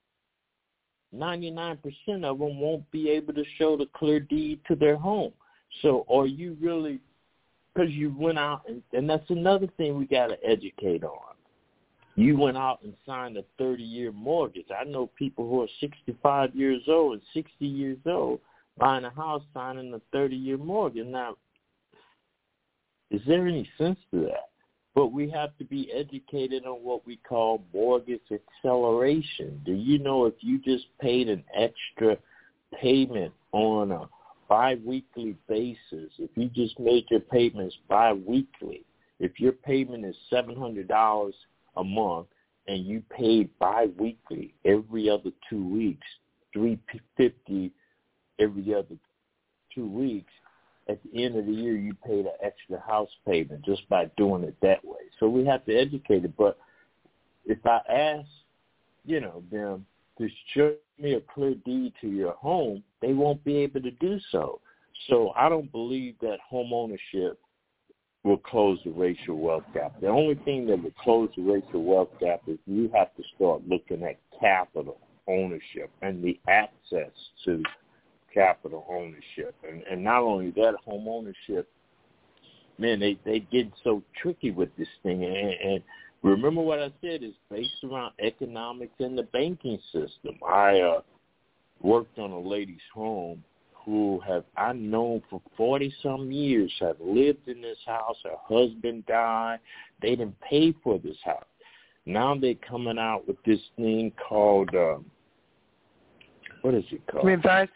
Speaker 2: 99% of them won't be able to show the clear deed to their home. So are you really, because you went out, and that's another thing we got to educate on. You went out and signed a 30-year mortgage. I know people who are 65 years old and 60 years old buying a house, signing a 30-year mortgage. Now, is there any sense to that? But we have to be educated on what we call mortgage acceleration. Do you know if you just paid an extra payment on a biweekly basis, if you just made your payments biweekly, if your payment is $700 a month and you paid biweekly every other 2 weeks, $350 every other 2 weeks, at the end of the year, you paid an extra house payment just by doing it that way. So we have to educate it. But if I ask, them to show me a clear deed to your home, they won't be able to do so. So I don't believe that home ownership will close the racial wealth gap. The only thing that will close the racial wealth gap is you have to start looking at capital ownership and the access to capital ownership. And not only that, home ownership, man, they get so tricky with this thing. And remember what I said is based around economics and the banking system. I worked on a lady's home who I've known for 40-some years, have lived in this house. Her husband died. They didn't pay for this house. Now they're coming out with this thing called what is it called?
Speaker 1: Reverse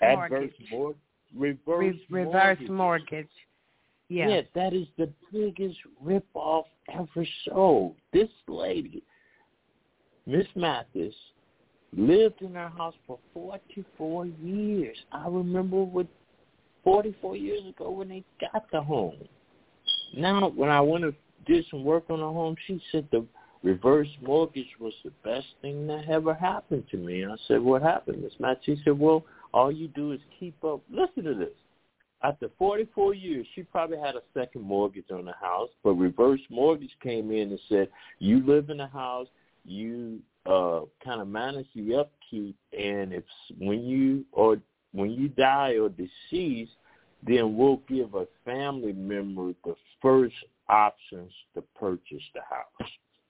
Speaker 1: mortgage. Yes.
Speaker 2: Yeah, that is the biggest ripoff ever sold. This lady, Miss Mathis, lived in her house for 44 years. I remember 44 years ago when they got the home. Now, when I went to do some work on the home, she said the reverse mortgage was the best thing that ever happened to me. I said, what happened, Miss Matt? She said, well, all you do is keep up. Listen to this. After 44 years, she probably had a second mortgage on the house, but reverse mortgage came in and said, you live in the house, you kind of manage the upkeep, and when you are when you die or deceased, then we'll give a family member the first options to purchase the house.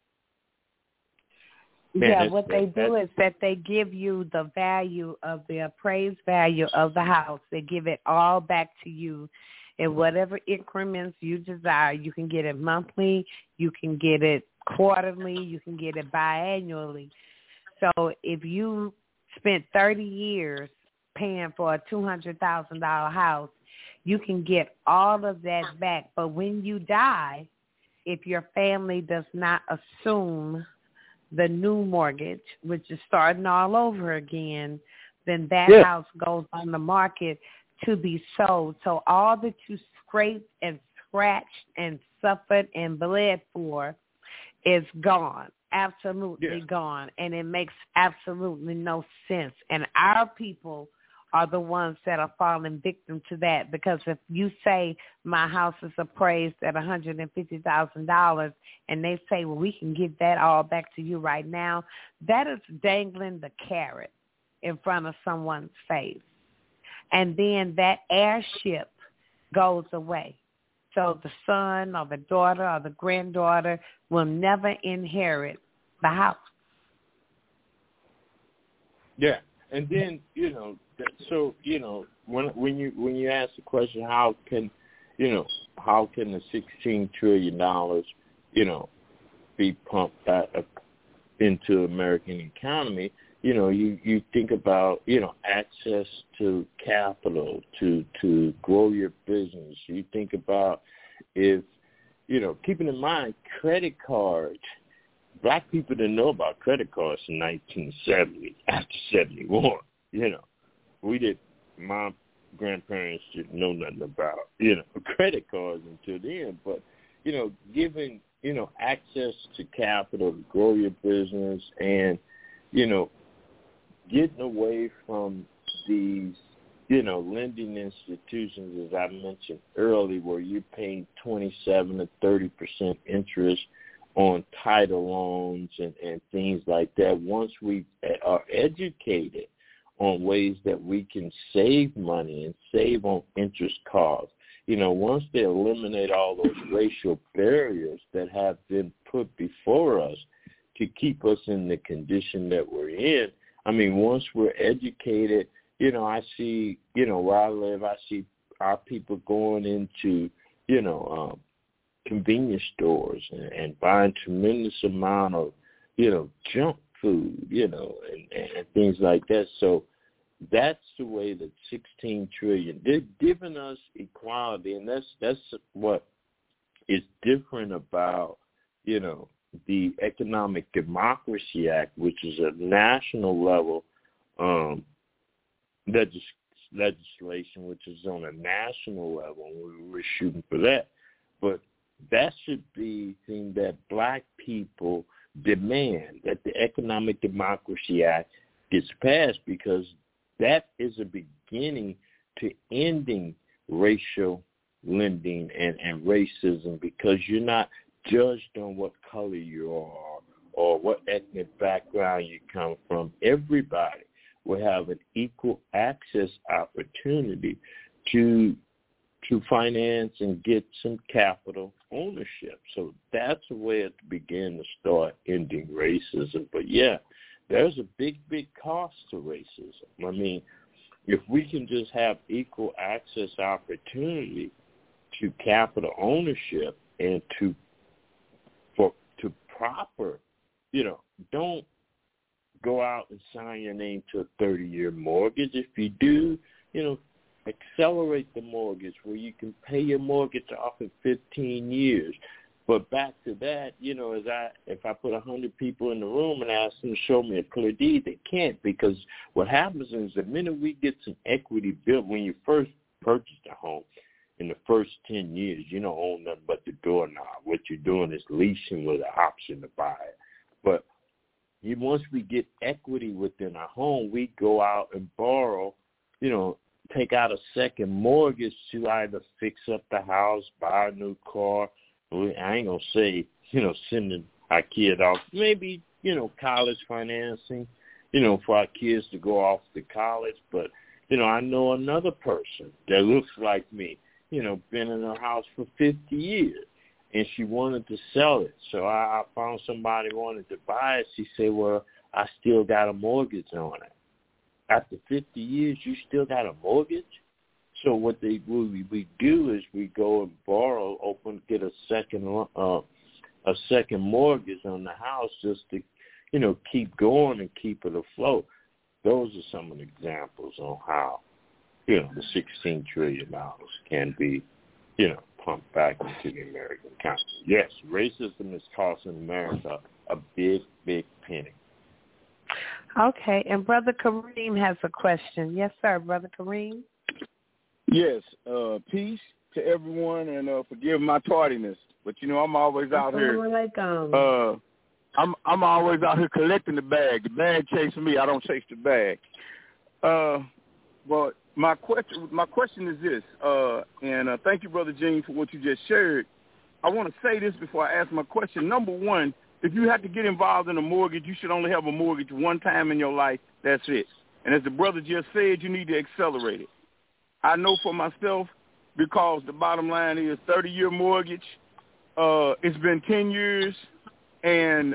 Speaker 1: Man, what they do is that they give you the value of the appraised value of the house. They give it all back to you in whatever increments you desire. You can get it monthly, you can get it quarterly, you can get it biannually. So if you spent 30 years paying for a $200,000 house, you can get all of that back. But when you die, if your family does not assume the new mortgage, which is starting all over again, then that house goes on the market to be sold. So all that you scraped and scratched and suffered and bled for is gone, absolutely gone, and it makes absolutely no sense. And our people are the ones that are falling victim to that, because if you say my house is appraised at $150,000 and they say, well, we can give that all back to you right now, that is dangling the carrot in front of someone's face. And then that heirship goes away. So the son or the daughter or the granddaughter will never inherit the house.
Speaker 2: Yeah. And then, so, when you ask the question, how can the $16 trillion, be pumped back into the American economy, you think about, access to capital to grow your business. You think about if, keeping in mind credit cards. Black people didn't know about credit cards in 1970, after 71. We did. My grandparents didn't know nothing about, credit cards until then. But, giving, access to capital to grow your business and, getting away from these, lending institutions, as I mentioned earlier, where you're paying 27 to 30% interest on title loans and things like that. Once we are educated on ways that we can save money and save on interest costs, once they eliminate all those racial barriers that have been put before us to keep us in the condition that we're in, once we're educated, I see, where I live, I see our people going into, convenience stores and buying tremendous amount of, junk food, and things like that. So that's the way that 16 trillion, they're giving us equality, and that's what is different about, the Economic Democracy Act, which is a national level legislation, which is on a national level, and we're shooting for that. But that should be the thing that black people demand, that the Economic Democracy Act gets passed, because that is a beginning to ending racial lending and racism, because you're not judged on what color you are or what ethnic background you come from. Everybody will have an equal access opportunity to finance and get some capital ownership. So that's a way to begin to start ending racism. But yeah, there's a big, big cost to racism. If we can just have equal access opportunity to capital ownership and to proper, don't go out and sign your name to a 30-year mortgage. If you do, accelerate the mortgage where you can pay your mortgage off in 15 years. But back to that, if I put 100 people in the room and ask them to show me a clear deed, they can't, because what happens is the minute we get some equity built, when you first purchase a home, in the first 10 years, you don't own nothing but the doorknob. What you're doing is leasing with an option to buy it. But once we get equity within our home, we go out and borrow, take out a second mortgage to either fix up the house, buy a new car. I ain't going to say, sending our kid off. Maybe, college financing, for our kids to go off to college. But, I know another person that looks like me, been in her house for 50 years, and she wanted to sell it. So I found somebody who wanted to buy it. She said, well, I still got a mortgage on it. After 50 years, you still got a mortgage? So what we do is we go and borrow, get a second mortgage on the house just to, keep going and keep it afloat. Those are some of the examples on how, the $16 trillion can be, pumped back into the American economy. Yes, racism is costing America a big, big penny.
Speaker 1: Okay, and Brother Kareem has a question. Yes, sir, Brother Kareem.
Speaker 4: Yes, peace to everyone, and forgive my tardiness. But I'm always out here. I'm always out here collecting the bag. The bag chases me. I don't chase the bag. Well, my question is this, and thank you, Brother Gene, for what you just shared. I want to say this before I ask my question. Number one, if you have to get involved in a mortgage, you should only have a mortgage one time in your life. That's it. And as the brother just said, you need to accelerate it. I know for myself, because the bottom line is 30-year mortgage. It's been 10 years, and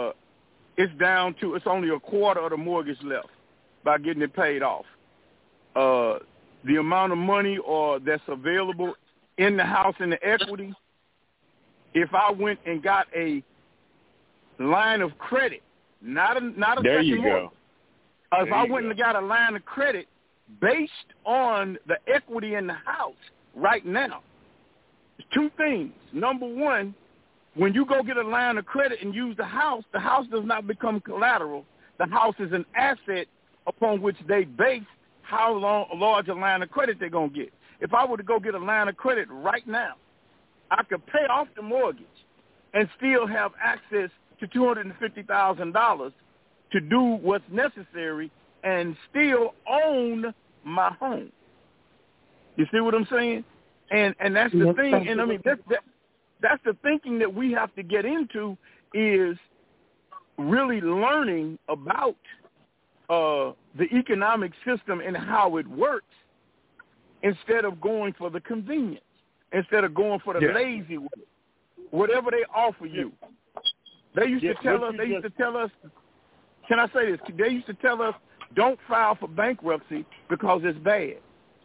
Speaker 4: it's only a quarter of the mortgage left by getting it paid off. The amount of money that's available in the house in the equity, if I went and got a line of credit, not a
Speaker 2: there
Speaker 4: second
Speaker 2: you
Speaker 4: mortgage.
Speaker 2: Go.
Speaker 4: If I went and got a line of credit based on the equity in the house right now, there's two things. Number one, when you go get a line of credit and use the house does not become collateral. The house is an asset upon which they base how large a line of credit they're going to get. If I were to go get a line of credit right now, I could pay off the mortgage and still have access to $250,000 to do what's necessary and still own my home. You see what I'm saying? And that's the thing. And I mean, that's the thinking that we have to get into, is really learning about the economic system and how it works, instead of going for the convenience, instead of going for the lazy way, whatever they offer you. They used to tell us, can I say this? They used to tell us, don't file for bankruptcy because it's bad.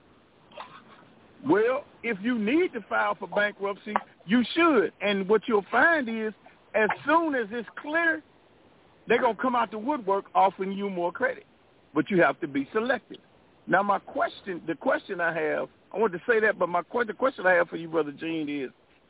Speaker 4: Well, if you need to file for bankruptcy, you should. And what you'll find is, as soon as it's clear, they're going to come out the woodwork offering you more credit. But you have to be selective. Now, the question I have, I wanted to say that, but the question I have for you, Brother Gene, is,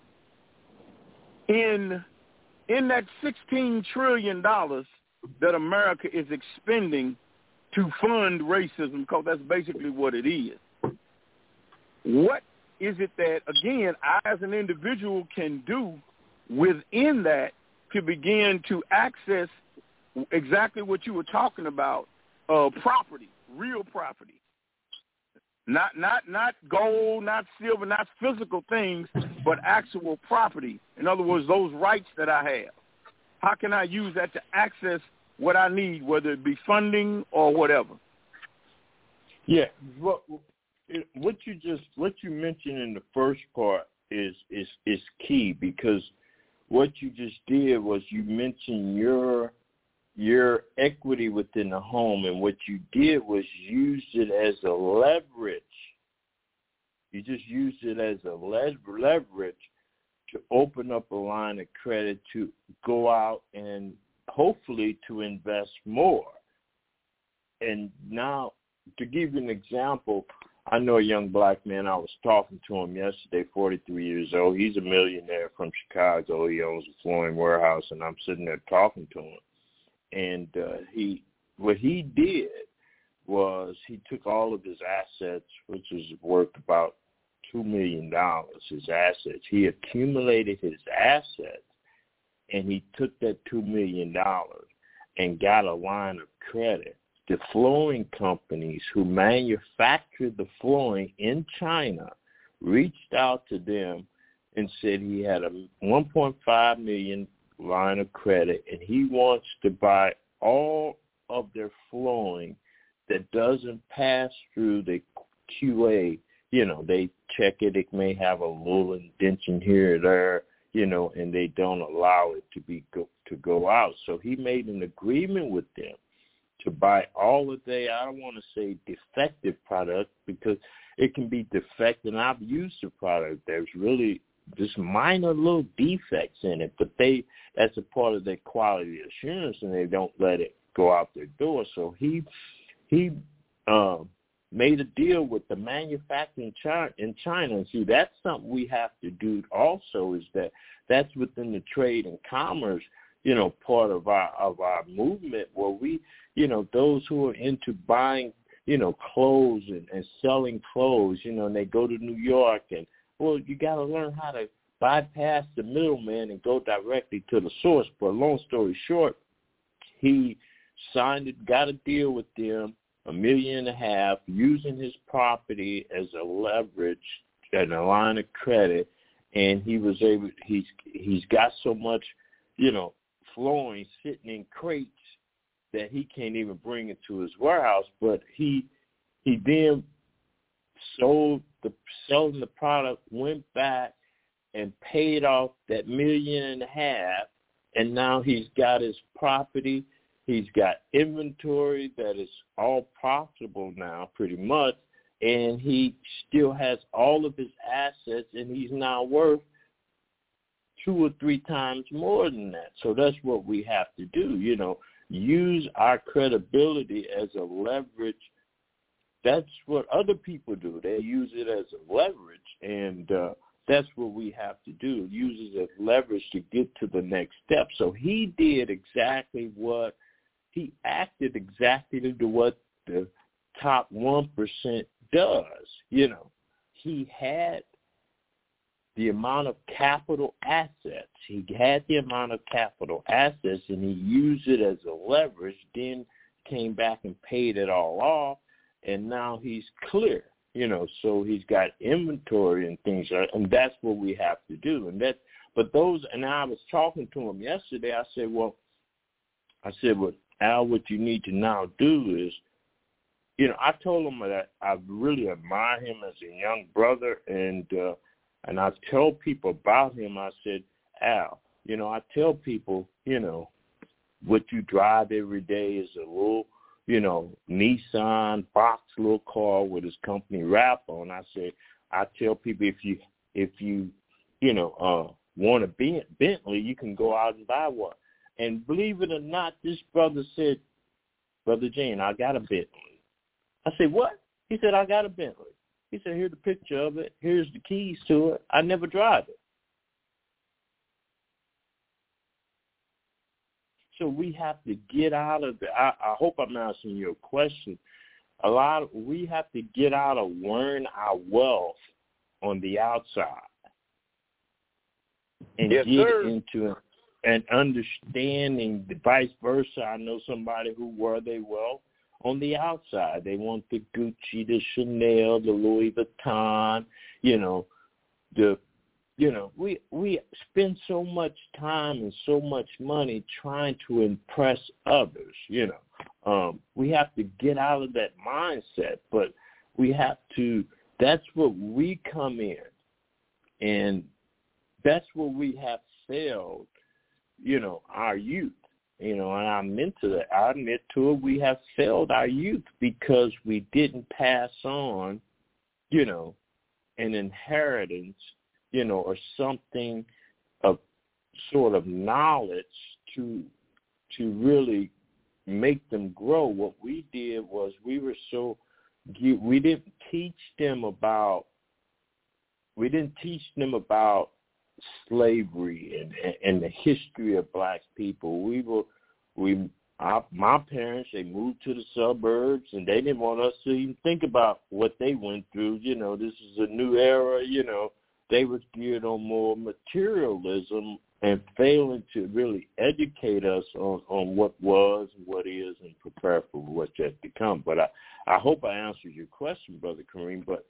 Speaker 4: in that $16 trillion that America is expending to fund racism, because that's basically what it is, what is it that, again, I as an individual can do within that to begin to access exactly what you were talking about, property, real property, not gold, not silver, not physical things, but actual property. In other words, those rights that I have. How can I use that to access what I need, whether it be funding or whatever?
Speaker 2: Yeah, what you mentioned in the first part is key, because what you just did was you mentioned your equity within the home, and what you did was use it as a leverage. You just used it as a leverage to open up a line of credit to go out and hopefully to invest more. And now, to give you an example, I know a young black man. I was talking to him yesterday, 43 years old. He's a millionaire from Chicago. He owns a flooring warehouse, and I'm sitting there talking to him. And what he did was he took all of his assets, which is worth about $2 million, his assets. He accumulated his assets, and he took that $2 million and got a line of credit. The flooring companies who manufactured the flooring in China reached out to them and said he had a $1.5 million line of credit, and he wants to buy all of their flooring that doesn't pass through the QA, they check it. It may have a little indentation here or there, and they don't allow it to go out. So he made an agreement with them to buy all of their, I don't want to say defective product, because it can be defective, and I've used the product. There's really just minor little defects in it, but that's a part of their quality assurance, and they don't let it go out their door. So he made a deal with the manufacturing in China. And see, that's something we have to do also, is that's within the trade and commerce, part of our movement, where we, those who are into buying, clothes and selling clothes, and they go to New York, and, well, you got to learn how to bypass the middleman and go directly to the source. But long story short, he signed it, got a deal with them, $1.5 million, using his property as a leverage and a line of credit, and he's got so much, flowing, sitting in crates that he can't even bring it to his warehouse. But he then selling the product, went back and paid off that $1.5 million, and now he's got his property. He's got inventory that is all profitable now, pretty much, and he still has all of his assets, and he's now worth 2 or 3 times more than that. So that's what we have to do, use our credibility as a leverage. That's what other people do. They use it as a leverage, and that's what we have to do, use it as leverage to get to the next step. So he acted exactly to what the top 1% does. He had the amount of capital assets. He had the amount of capital assets, and he used it as a leverage, then came back and paid it all off, and now he's clear, so he's got inventory and things, and that's what we have to do. And I was talking to him yesterday. I said, well, Al, what you need to now do is, I told him that I really admire him as a young brother, and I tell people about him. I said, Al, I tell people, what you drive every day is a little, Nissan box little car with his company wrap on. I tell people, if you want a Bentley, you can go out and buy one. And believe it or not, this brother said, Brother Jane, I got a Bentley. I said, what? He said, I got a Bentley. He said, here's the picture of it. Here's the keys to it. I never drive it. So we have to get out of I hope I'm answering your question. We have to get out of wearing our wealth on the outside and get into and understanding the vice versa. I know somebody who wear their wealth on the outside. They want the Gucci, the Chanel, the Louis Vuitton, we spend so much time and so much money trying to impress others, We have to get out of that mindset, but that's where we come in, and that's where we have failed, our youth, and I'm into that. I admit to it, we have failed our youth because we didn't pass on, an inheritance, or something of sort of knowledge to really make them grow. What we did was we didn't teach them about slavery and the history of black people. My parents, they moved to the suburbs, and they didn't want us to even think about what they went through. This is a new era, They were geared on more materialism and failing to really educate us on what was and what is and prepare for what's yet to come. But I hope I answered your question, Brother Kareem. But,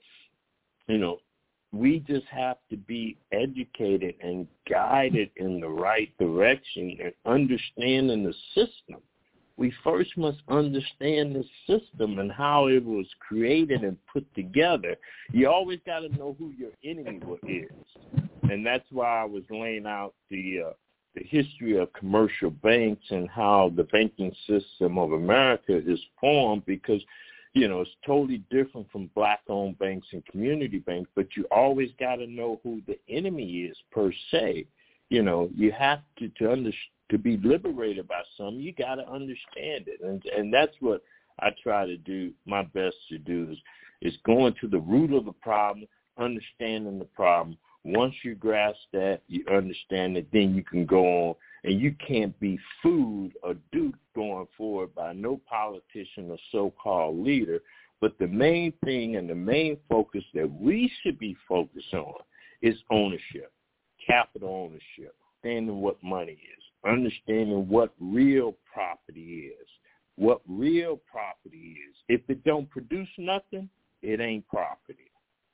Speaker 2: we just have to be educated and guided in the right direction and understanding the system. we first must understand the system and how it was created and put together. You always got to know who your enemy is. And that's why I was laying out the history of commercial banks and how the banking system of America is formed, because, you know, it's totally different from black-owned banks and community banks, but you always got to know who the enemy is per se. You know, you have to be liberated by something, you got to understand it. And that's what I try to do, my best to do, is going to the root of the problem, understanding the problem. Once you grasp that, you understand it, then you can go on. And you can't be fooled or duped going forward by no politician or so-called leader. But the main thing and the main focus that we should be focused on is ownership, capital ownership, understanding what money is, understanding what real property is. What real property is. If it don't produce nothing, it ain't property.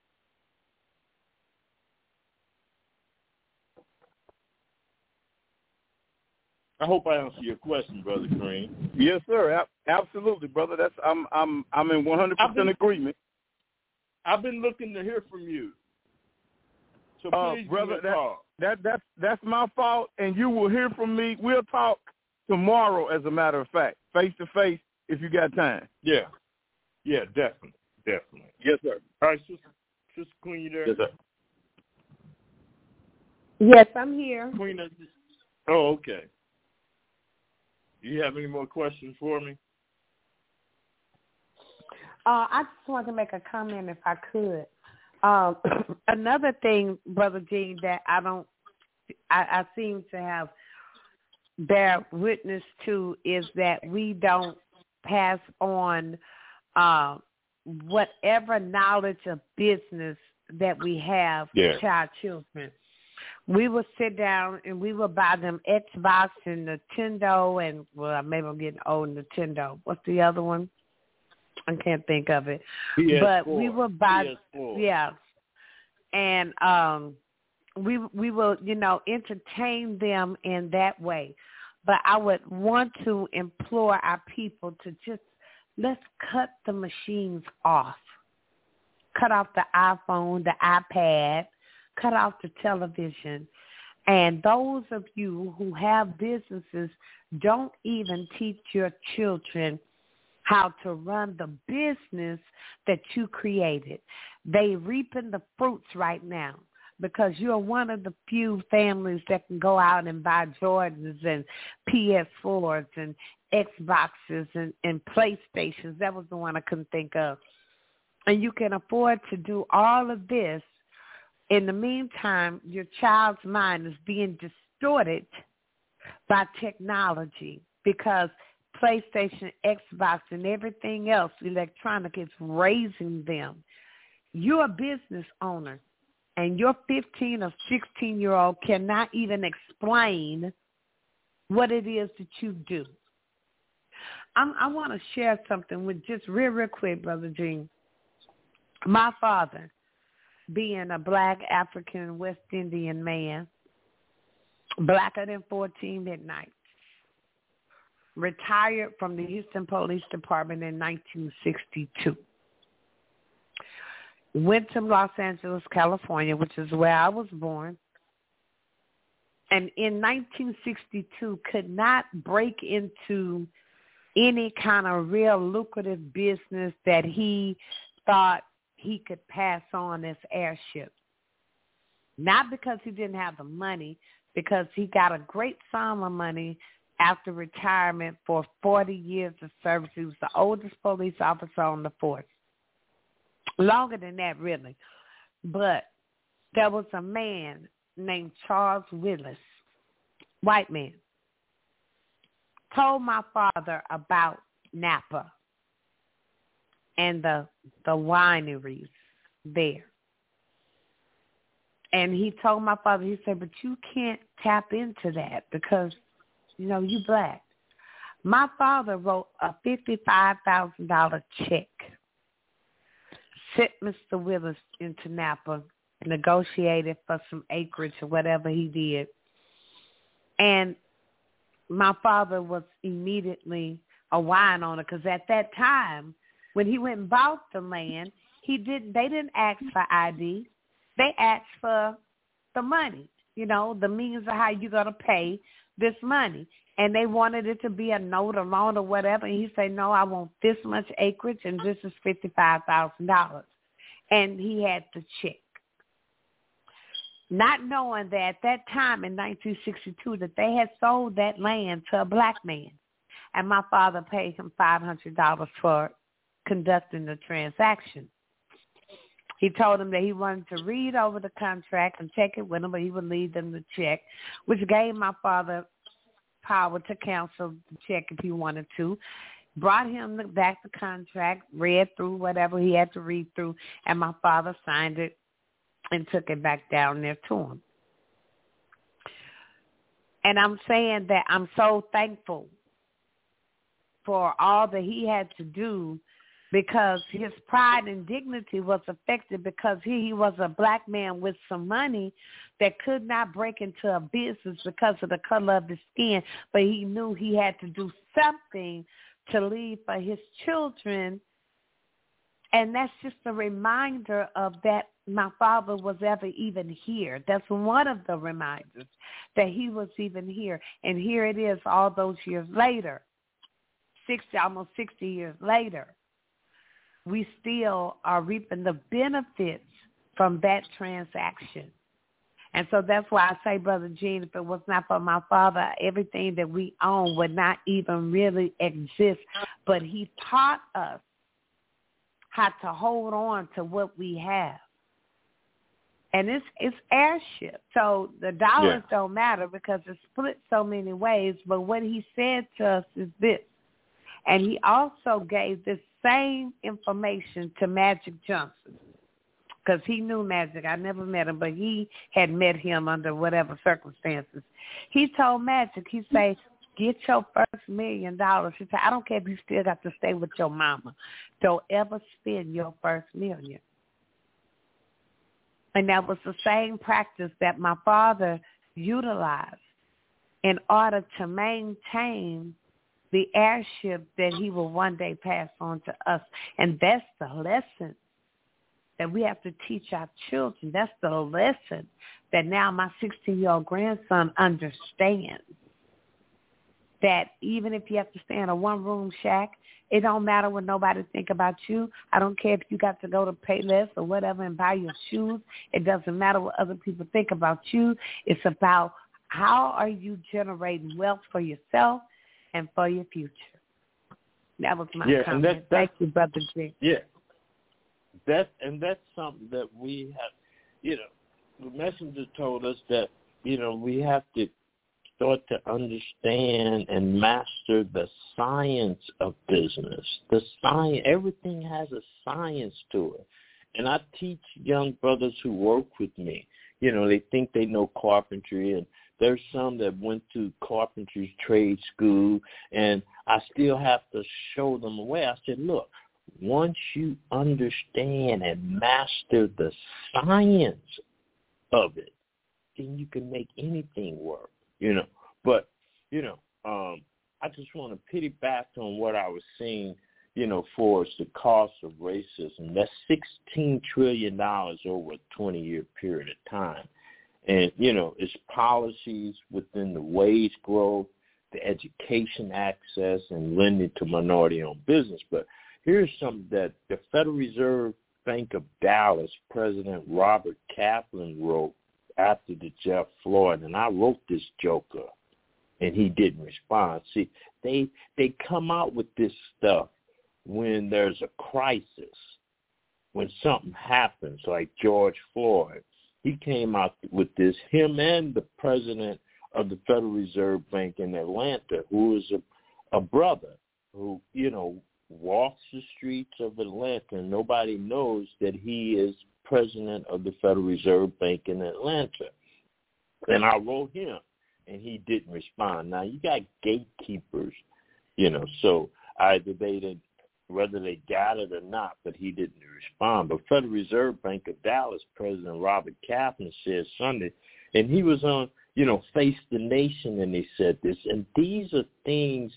Speaker 2: I hope I answered your question, Brother Kareem.
Speaker 4: Yes, sir. Absolutely, brother. I'm in 100% agreement.
Speaker 2: I've been looking to hear from you. So please,
Speaker 4: brother, that's my fault, and you will hear from me. We'll talk tomorrow, as a matter of fact, face to face, if you got time.
Speaker 2: Yeah, definitely.
Speaker 4: Yes, sir.
Speaker 2: All right, Sister Queen, you there?
Speaker 4: Yes, sir.
Speaker 1: Yes, I'm here.
Speaker 2: Queen, oh, okay. Do you have any more questions for me?
Speaker 1: I just wanted to make a comment, if I could. Another thing, Brother Gene, that I seem to have bear witness to is that we don't pass on whatever knowledge of business that we have to our children. We will sit down and we will buy them Xbox and Nintendo and, well, maybe I'm getting old, Nintendo. What's the other one? I can't think of it.
Speaker 2: PS4.
Speaker 1: But we will buy,
Speaker 2: PS4.
Speaker 1: yeah. And we will, entertain them in that way. But I would want to implore our people to just, let's cut the machines off. Cut off the iPhone, the iPad, cut off the television. And those of you who have businesses, don't even teach your children how to run the business that you created. They reaping the fruits right now because you're one of the few families that can go out and buy Jordans and PS4s and Xboxes and PlayStations. That was the one I couldn't think of. And you can afford to do all of this. In the meantime, your child's mind is being distorted by technology because PlayStation, Xbox, and everything else, electronic, is raising them. You're a business owner, and your 15 or 16-year-old cannot even explain what it is that you do. I want to share something with just real quick, Brother Gene. My father, being a black African West Indian man, blacker than 14 midnight, retired from the Houston Police Department in 1962. Went to Los Angeles, California, which is where I was born. And in 1962, could not break into any kind of real lucrative business that he thought he could pass on as airship. Not because he didn't have the money, because he got a great sum of money after retirement for 40 years of service. He was the oldest police officer on the force. Longer than that, really. But there was a man named Charles Willis, white man, told my father about Napa and the wineries there. And he told my father, he said, but you can't tap into that because, you black. My father wrote a $55,000 check, sent Mr. Willis into Napa, negotiated for some acreage or whatever he did. And my father was immediately a wine on it, because at that time, when he went and bought the land, they didn't ask for ID. They asked for the money, the means of how you're going to pay this money. And they wanted it to be a note, a loan, or whatever. And he said, no, I want this much acreage, and this is $55,000. And he had the check. Not knowing that at that time in 1962 that they had sold that land to a black man. And my father paid him $500 for conducting the transaction. He told him that he wanted to read over the contract and check it with him, but he would leave them the check, which gave my father power to cancel the check if he wanted to. Brought him back the contract, read through whatever he had to read through, and my father signed it and took it back down there to him. And I'm saying that I'm so thankful for all that he had to do, because his pride and dignity was affected because he was a black man with some money that could not break into a business because of the color of his skin, but he knew he had to do something to leave for his children. And that's just a reminder of that my father was ever even here. That's one of the reminders that he was even here. And here it is all those years later, almost 60 years later. We still are reaping the benefits from that transaction. And so that's why I say, Brother Gene, if it was not for my father, everything that we own would not even really exist. But he taught us how to hold on to what we have. And it's airship. So the dollars don't matter because it's split so many ways. But what he said to us is this. And he also gave this same information to Magic Johnson, because he knew Magic. I never met him, but he had met him under whatever circumstances. He told Magic, he said, get your first $1 million. He said, I don't care if you still got to stay with your mama. Don't ever spend your first $1 million. And that was the same practice that my father utilized in order to maintain the heirship that he will one day pass on to us. And that's the lesson that we have to teach our children. That's the lesson that now my 16-year-old grandson understands. That even if you have to stay in a one-room shack, it don't matter what nobody think about you. I don't care if you got to go to Payless or whatever and buy your shoes. It doesn't matter what other people think about you. It's about how are you generating wealth for yourself and for your future. That was my comment. And thank you, Brother G.
Speaker 2: Yeah. That's something that we have, the messenger told us that, we have to start to understand and master the science of business. The science, everything has a science to it. And I teach young brothers who work with me, they think they know carpentry, and there's some that went to carpentry trade school, and I still have to show them a way. I said, look, once you understand and master the science of it, then you can make anything work, But, I just want to piggyback on what I was saying, for the cost of racism. That's $16 trillion over a 20-year period of time. And, it's policies within the wage growth, the education access, and lending to minority-owned business. But here's something that the Federal Reserve Bank of Dallas President Robert Kaplan wrote after the Jeff Floyd, and I wrote this joker, and he didn't respond. See, they come out with this stuff when there's a crisis, when something happens, like George Floyd. He came out with this, him and the president of the Federal Reserve Bank in Atlanta, who is a brother who, walks the streets of Atlanta, and nobody knows that he is president of the Federal Reserve Bank in Atlanta. And I wrote him, and he didn't respond. Now, you got gatekeepers, so either whether they got it or not, but he didn't respond. But Federal Reserve Bank of Dallas President Robert Kaplan said Sunday, and he was on, Face the Nation, and he said this, and these are things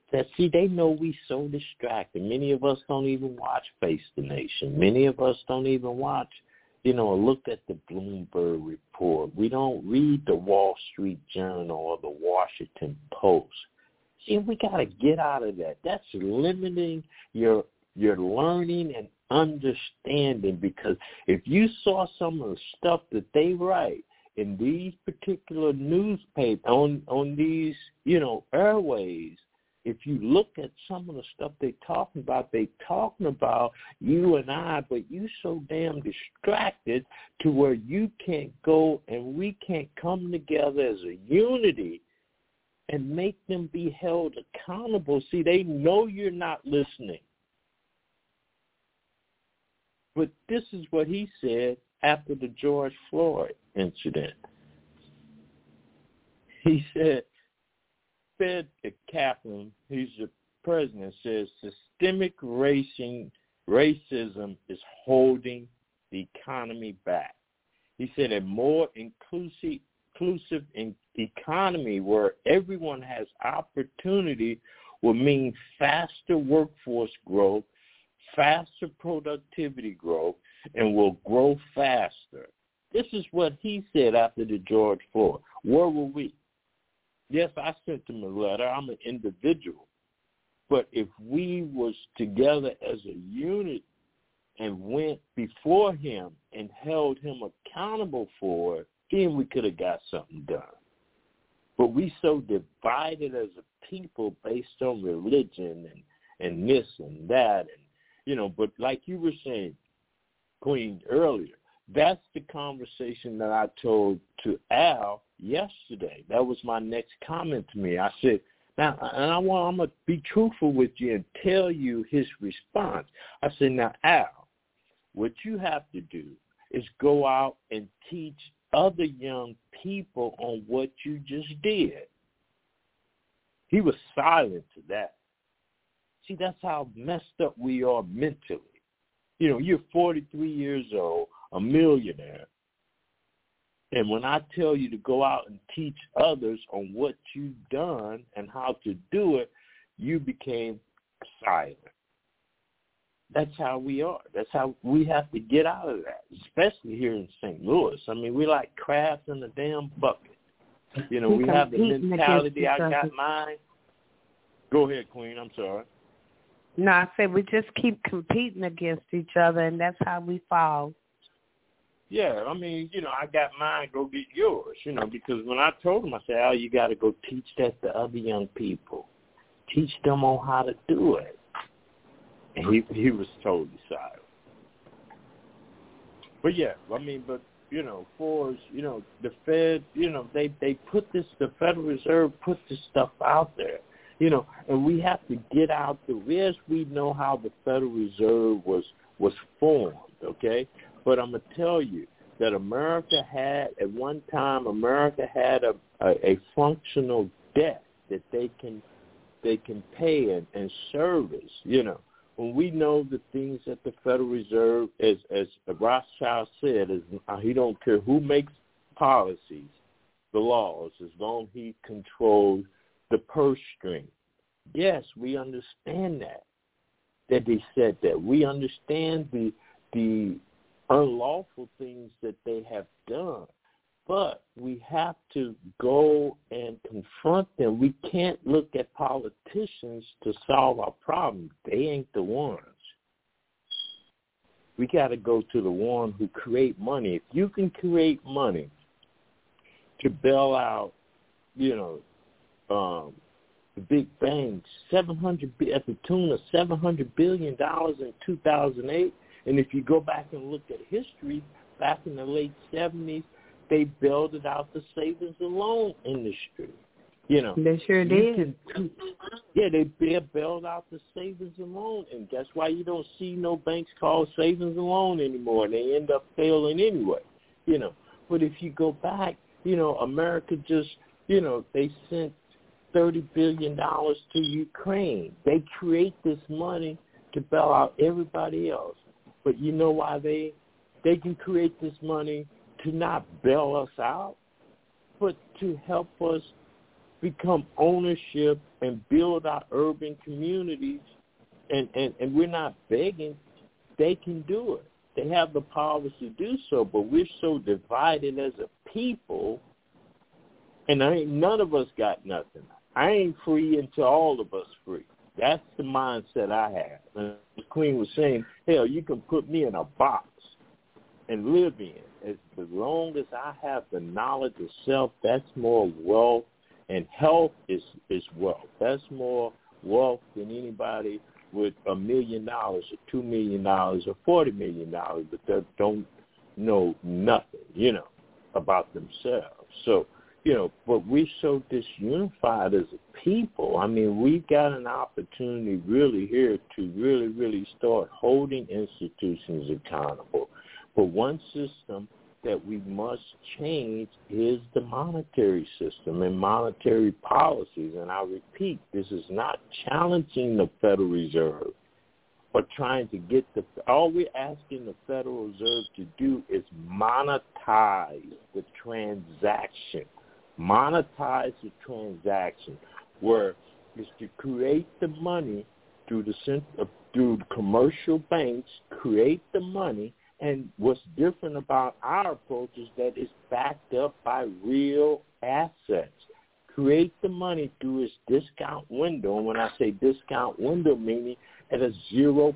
Speaker 2: that, see, they know we so distracted. Many of us don't even watch Face the Nation. Many of us don't even watch, or look at the Bloomberg report. We don't read the Wall Street Journal or the Washington Post. See, we got to get out of that. That's limiting your learning and understanding, because if you saw some of the stuff that they write in these particular newspapers, on these, airways, if you look at some of the stuff they're talking about you and I, but you so damn distracted to where you can't go and we can't come together as a unity and make them be held accountable. See, they know you're not listening. But this is what he said after the George Floyd incident. He said, Fed Kaplan, he's the president, says systemic racism is holding the economy back. He said a more inclusive economy where everyone has opportunity will mean faster workforce growth, faster productivity growth, and will grow faster. This is what he said after the George Floyd. Where were we? Yes, I sent him a letter. I'm an individual. But if we was together as a unit and went before him and held him accountable for it, then we could have got something done. But we so divided as a people based on religion and this and that. And, but like you were saying, Queen, earlier, that's the conversation that I told to Al yesterday. That was my next comment to me. I said, now, and I'm going to be truthful with you and tell you his response. I said, now, Al, what you have to do is go out and teach other young people on what you just did. He was silent to that. See, that's how messed up we are mentally. You're 43 years old, a millionaire. And when I tell you to go out and teach others on what you've done and how to do it, you became silent. That's how we are. That's how we have to get out of that, especially here in St. Louis. I mean, we like crabs in a damn bucket. We have the mentality, I got mine. Go ahead, Queen. I'm sorry.
Speaker 1: No, I said we just keep competing against each other, and that's how we fall.
Speaker 2: Yeah, I mean, I got mine, go get yours, because when I told him, I said, Al, you got to go teach that to other young people. Teach them on how to do it. And he was totally silent. But, yeah, for the Fed, they put this, the Federal Reserve put this stuff out there, and we have to get out there. Yes, we know how the Federal Reserve was formed, okay? But I'm going to tell you that America had a functional debt that they can pay and service, When we know the things that the Federal Reserve, as Rothschild said, is he don't care who makes policies, the laws, as long as he controls the purse string. Yes, we understand that they said that. We understand the unlawful things that they have done. But we have to go and confront them. We can't look at politicians to solve our problems. They ain't the ones. We got to go to the one who create money. If you can create money to bail out, the big banks, at the tune of $700 billion in 2008. And if you go back and look at history, back in the late 70s, they bailed out the savings and loan industry.
Speaker 1: They sure did.
Speaker 2: They bailed out the savings and loan, and that's why you don't see no banks called savings and loan anymore. They end up failing anyway. But if you go back, America just, they sent $30 billion to Ukraine. They create this money to bail out everybody else. But you know why they can create this money to not bail us out, but to help us become ownership and build our urban communities, and we're not begging, they can do it. They have the power to do so, but we're so divided as a people, and none of us got nothing. I ain't free until all of us free. That's the mindset I have. And the Queen was saying, hell, you can put me in a box and live in. As long as I have the knowledge of self, that's more wealth, and health is wealth. That's more wealth than anybody with $1 million or $2 million or $40 million, but they don't know nothing, about themselves. So, but we're so disunified as a people. I mean, we've got an opportunity really here to really, really start holding institutions accountable. But one system that we must change is the monetary system and monetary policies. And I repeat, this is not challenging the Federal Reserve or trying to get all we're asking the Federal Reserve to do is monetize the transaction. Monetize the transaction, where it's to create the money through the commercial banks, create the money. And what's different about our approach is that it's backed up by real assets. Create the money through its discount window. And when I say discount window, meaning at a 0%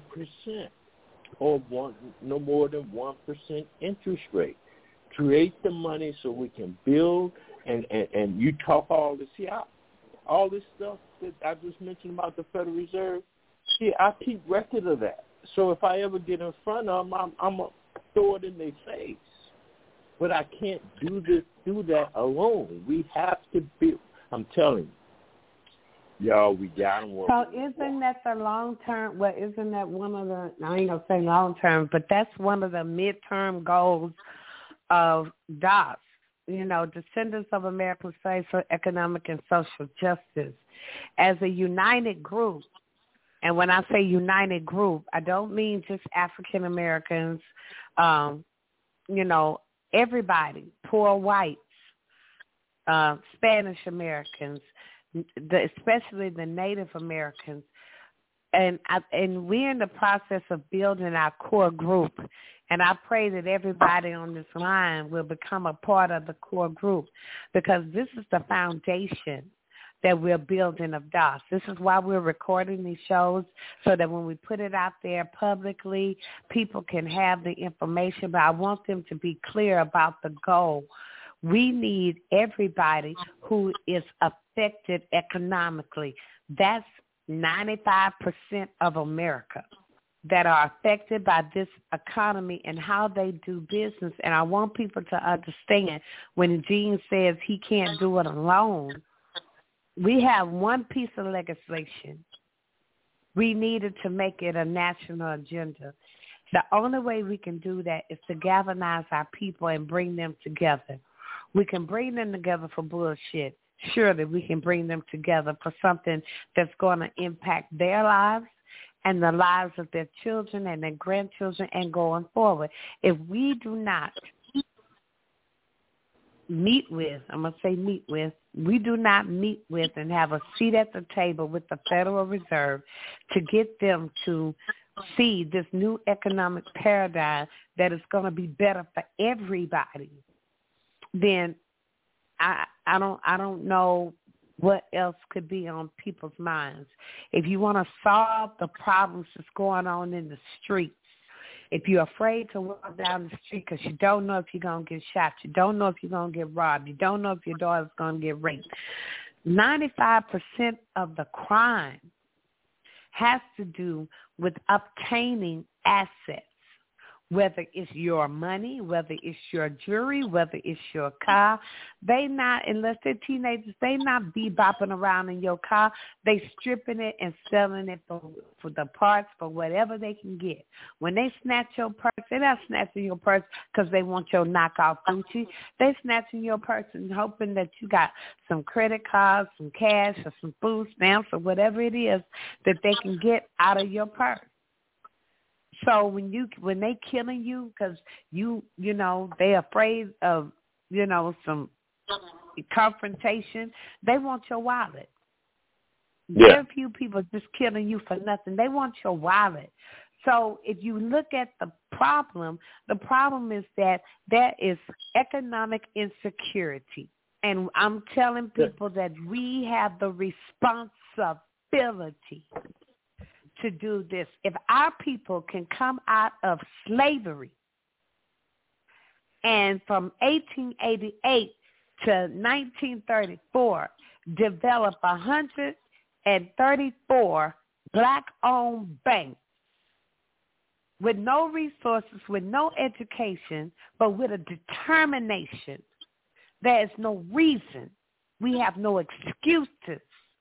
Speaker 2: or no more than 1% interest rate. Create the money so we can build. And you talk all this. See, all this stuff that I just mentioned about the Federal Reserve, see, I keep record of that. So if I ever get in front of them, I'm going to throw it in their face. But I can't do that alone. We have to build. I'm telling you, y'all, we got them working.
Speaker 1: So isn't that the long-term, isn't that one of the, I ain't going to say long-term, but that's one of the midterm goals of DOS, Descendants of American Slaves for Economic and Social Justice, as a united group. And when I say united group, I don't mean just African Americans, everybody, poor whites, Spanish Americans, especially the Native Americans. And we're in the process of building our core group. And I pray that everybody on this line will become a part of the core group, because this is the foundation that we're building of DOS. This is why we're recording these shows, so that when we put it out there publicly, people can have the information. But I want them to be clear about the goal. We need everybody who is affected economically. That's 95% of America that are affected by this economy and how they do business. And I want people to understand, when Gene says he can't do it alone, we have one piece of legislation. We needed to make it a national agenda. The only way we can do that is to galvanize our people and bring them together. We can bring them together for bullshit. Surely we can bring them together for something that's going to impact their lives and the lives of their children and their grandchildren and going forward. If we do not we do not meet with and have a seat at the table with the Federal Reserve to get them to see this new economic paradigm that is going to be better for everybody, then I don't know what else could be on people's minds. If you want to solve the problems that's going on in the streets, if you're afraid to walk down the street because you don't know if you're going to get shot, you don't know if you're going to get robbed, you don't know if your daughter's going to get raped, 95% of the crime has to do with obtaining assets, whether it's your money, whether it's your jewelry, whether it's your car. They not, unless they're teenagers, they not bebopping around in your car. They stripping it and selling it for the parts, for whatever they can get. When they snatch your purse, they're not snatching your purse because they want your knockoff Gucci. They snatching your purse and hoping that you got some credit cards, some cash, or some food stamps, or whatever it is that they can get out of your purse. So when they killing you because you know they afraid of some confrontation. They want your wallet.
Speaker 2: Yeah.
Speaker 1: Very few people just killing you for nothing. They want your wallet. So if you look at the problem is that there is economic insecurity. And I'm telling people that we have the responsibility to do this. If our people can come out of slavery and from 1888 to 1934 develop 134 black-owned banks with no resources, with no education, but with a determination, there is no reason. We have no excuses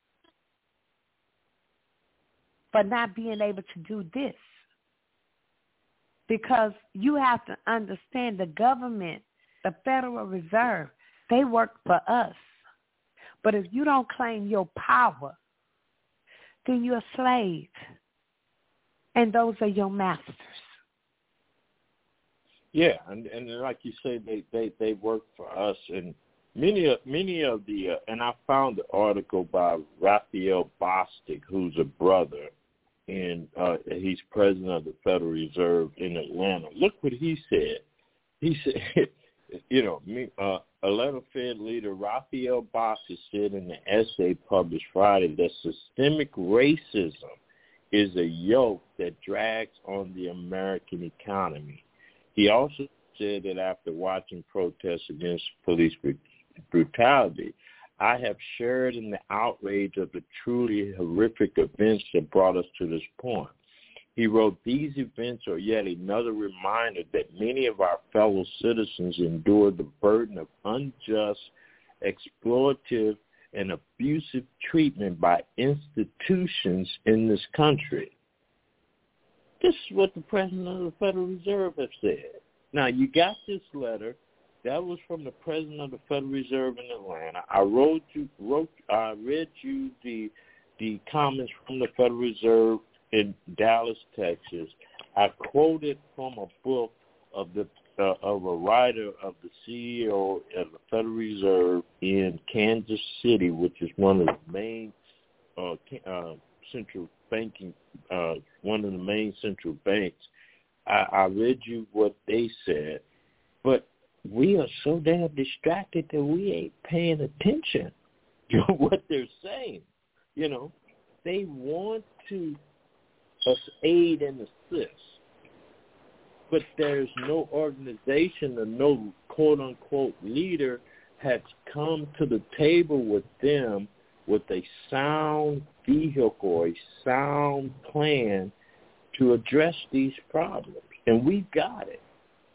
Speaker 1: for not being able to do this. Because you have to understand the government, the Federal Reserve, they work for us. But if you don't claim your power, then you're a slave. And those are your masters.
Speaker 2: Yeah, and like you say, they work for us. And many of the and I found the article by Raphael Bostic, who's a brother, and he's president of the Federal Reserve in Atlanta. Look what he said. He said, Atlanta Fed leader Raphael Bostic said in the essay published Friday that systemic racism is a yoke that drags on the American economy. He also said that after watching protests against police brutality, I have shared in the outrage of the truly horrific events that brought us to this point. He wrote, these events are yet another reminder that many of our fellow citizens endure the burden of unjust, exploitative, and abusive treatment by institutions in this country. This is what the president of the Federal Reserve has said. Now, you got this letter. That was from the president of the Federal Reserve in Atlanta. I read you the comments from the Federal Reserve in Dallas, Texas. I quoted from a book of a writer of the CEO of the Federal Reserve in Kansas City, which is one of the main central banking, one of the main central banks. I read you what they said, but we are so damn distracted that we ain't paying attention to what they're saying. They want to us aid and assist, but there's no organization or no quote-unquote leader has come to the table with them with a sound vehicle, a sound plan to address these problems. And we've got it.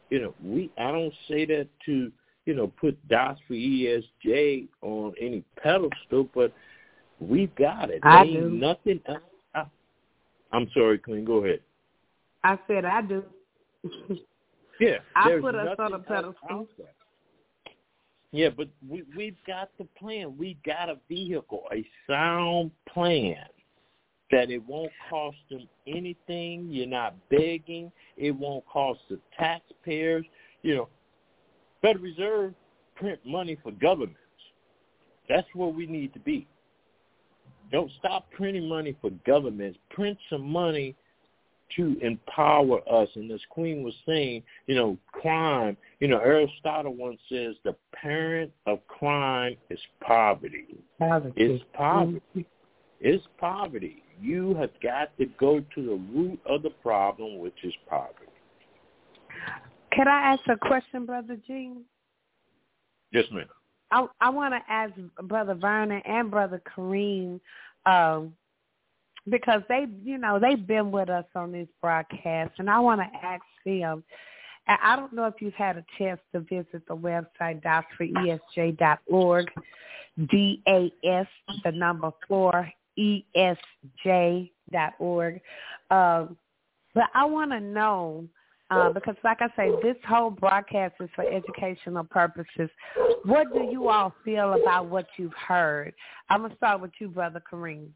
Speaker 2: I don't say that to, put DOS for ESJ on any pedestal, but we've got it.
Speaker 1: I
Speaker 2: ain't
Speaker 1: do.
Speaker 2: Nothing else. I'm sorry, Queen, go ahead.
Speaker 1: I said I do.
Speaker 2: Yeah.
Speaker 1: I put us on a pedestal.
Speaker 2: Yeah, but we've got the plan. We've got a vehicle, a sound plan that it won't cost them anything. You're not begging. It won't cost the taxpayers. Federal Reserve print money for governments. That's where we need to be. Don't stop printing money for governments. Print some money to empower us. And as Queen was saying, crime, Aristotle once says the parent of crime is poverty. It's poverty. Mm-hmm. It's poverty. You have got to go to the root of the problem, which is poverty.
Speaker 1: Can I ask a question, Brother Gene?
Speaker 2: Yes, ma'am.
Speaker 1: I want to ask Brother Vernon and Brother Kareem, because they've been with us on this broadcast, and I want to ask them. I don't know if you've had a chance to visit the website DAS4ESJ.org, DAS, the number 4, ESJ.org. But I want to know, because like I say, this whole broadcast is for educational purposes. What do you all feel about what you've heard? I'm going to start with you, Brother Kareem.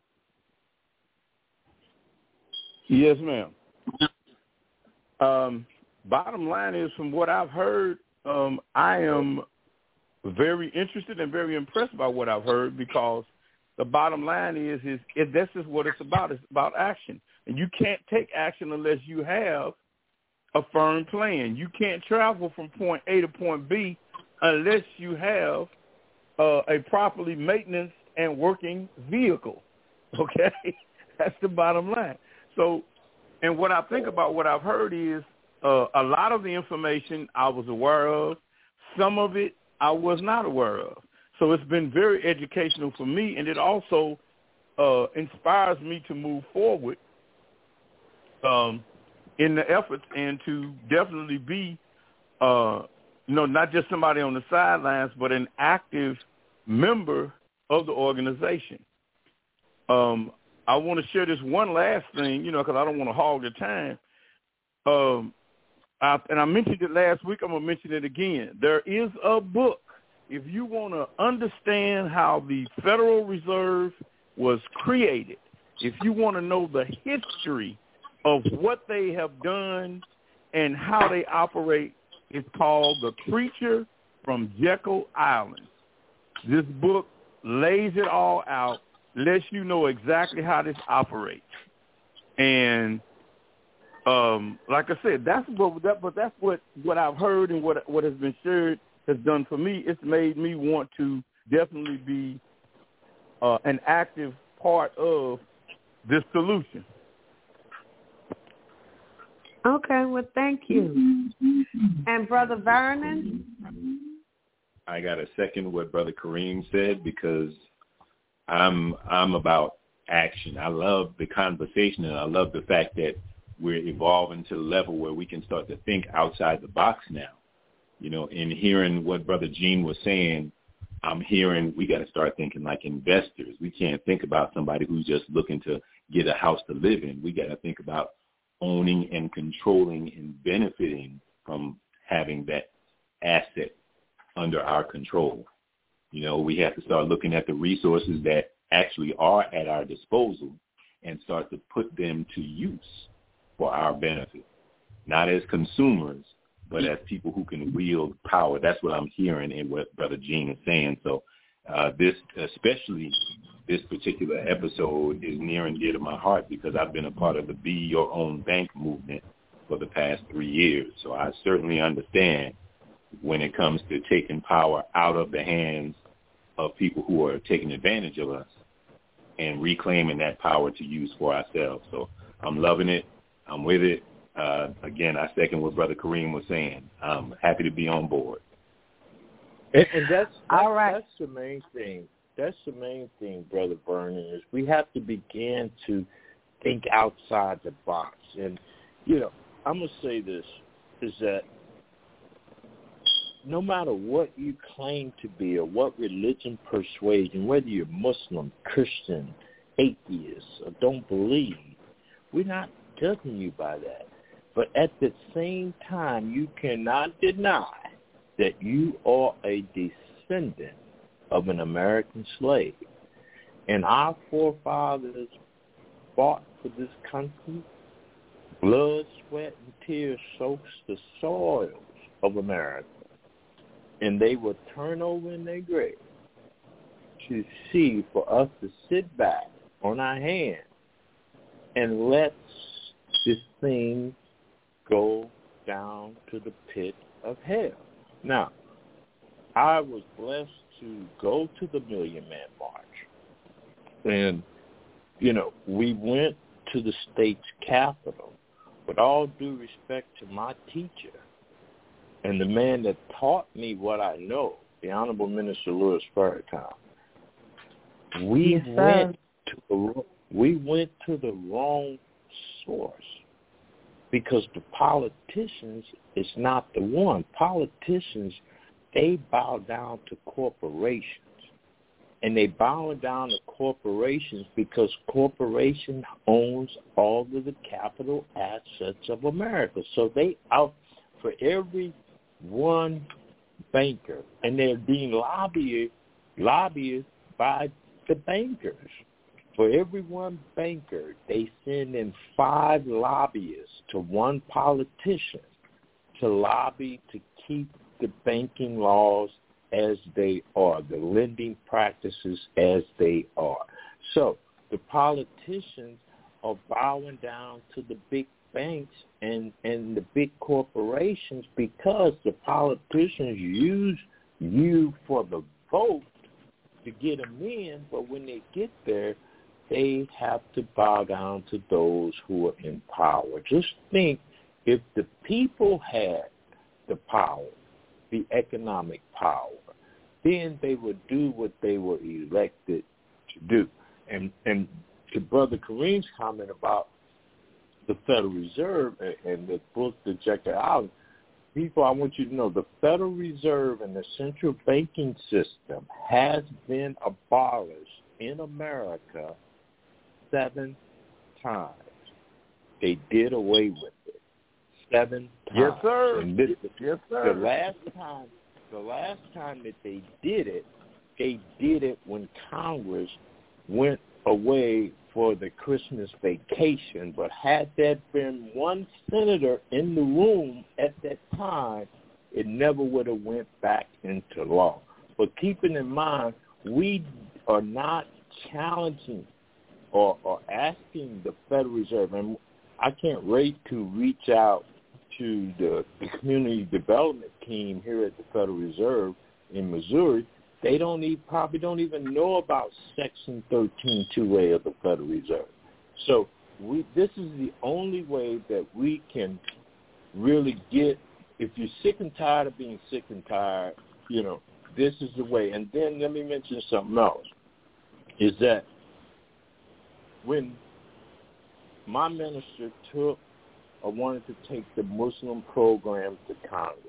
Speaker 4: Yes, ma'am. Bottom line is, from what I've heard, I am very interested and very impressed by what I've heard, because the bottom line is this is what it's about. It's about action. And you can't take action unless you have a firm plan. You can't travel from point A to point B unless you have a properly maintenance and working vehicle. Okay? That's the bottom line. So, and what I think about what I've heard is a lot of the information I was aware of. Some of it I was not aware of. So it's been very educational for me, and it also inspires me to move forward in the efforts and to definitely be, not just somebody on the sidelines, but an active member of the organization. I want to share this one last thing, because I don't want to hog the time. And I mentioned it last week. I'm going to mention it again. There is a book. If you want to understand how the Federal Reserve was created, if you want to know the history of what they have done and how they operate, it's called The Creature from Jekyll Island. This book lays it all out, lets you know exactly how this operates. And like I said, that's what I've heard and what has been shared has done for me. It's made me want to definitely be an active part of this solution.
Speaker 1: Okay, well, thank you. And Brother Vernon?
Speaker 3: I got to second what Brother Kareem said, because I'm about action. I love the conversation, and I love the fact that we're evolving to the level where we can start to think outside the box now. In hearing what Brother Gene was saying, I'm hearing we got to start thinking like investors. We can't think about somebody who's just looking to get a house to live in. We got to think about owning and controlling and benefiting from having that asset under our control. We have to start looking at the resources that actually are at our disposal and start to put them to use for our benefit, not as consumers, but as people who can wield power. That's what I'm hearing in what Brother Gene is saying. So this particular episode is near and dear to my heart, because I've been a part of the Be Your Own Bank movement for the past 3 years. So I certainly understand when it comes to taking power out of the hands of people who are taking advantage of us and reclaiming that power to use for ourselves. So I'm loving it. I'm with it. Again, I second what Brother Kareem was saying. I'm happy to be on board.
Speaker 2: And that's
Speaker 1: all right.
Speaker 2: That's the main thing. That's the main thing, Brother Vernon, is we have to begin to think outside the box. And, I'm going to say this, is that no matter what you claim to be or what religion persuasion, whether you're Muslim, Christian, atheist, or don't believe, we're not judging you by that. But at the same time, you cannot deny that you are a descendant of an American slave. And our forefathers fought for this country. Blood, sweat, and tears soaks the soils of America. And they will turn over in their grave to see for us to sit back on our hands and let this thing go down to the pit of hell. Now, I was blessed to go to the Million Man March. And, we went to the state's capital. With all due respect to my teacher and the man that taught me what I know, the Honorable Minister Louis Farrakhan, we went to the wrong source, because the politicians is not the one. Politicians, they bow down to corporations. And they bow down to corporations because corporation owns all of the capital assets of America. So they out for every one banker, and they're being lobbied by the bankers. For every one banker, they send in 5 lobbyists to one politician to lobby to keep the banking laws as they are, the lending practices as they are. So the politicians are bowing down to the big banks and the big corporations because the politicians use you for the vote to get them in, but when they get there, they have to bow down to those who are in power. Just think, if the people had the power, the economic power, then they would do what they were elected to do. And to Brother Kareem's comment about the Federal Reserve and the book, The Jekyll Island, people, I want you to know the Federal Reserve and the central banking system has been abolished in America 7 times. They did away with it 7 times.
Speaker 4: Yes, sir.
Speaker 2: And this,
Speaker 4: yes, sir.
Speaker 2: The last time that they did it when Congress went away for the Christmas vacation. But had there been one senator in the room at that time, it never would have went back into law. But keeping in mind, we are not challenging or asking the Federal Reserve, and I can't wait to reach out to the community development team here at the Federal Reserve in Missouri. They probably don't even know about Section 13(2)A of the Federal Reserve. So this is the only way that we can really get, if you're sick and tired of being sick and tired, this is the way. And then let me mention something else, is that when my minister wanted to take the Muslim program to Congress,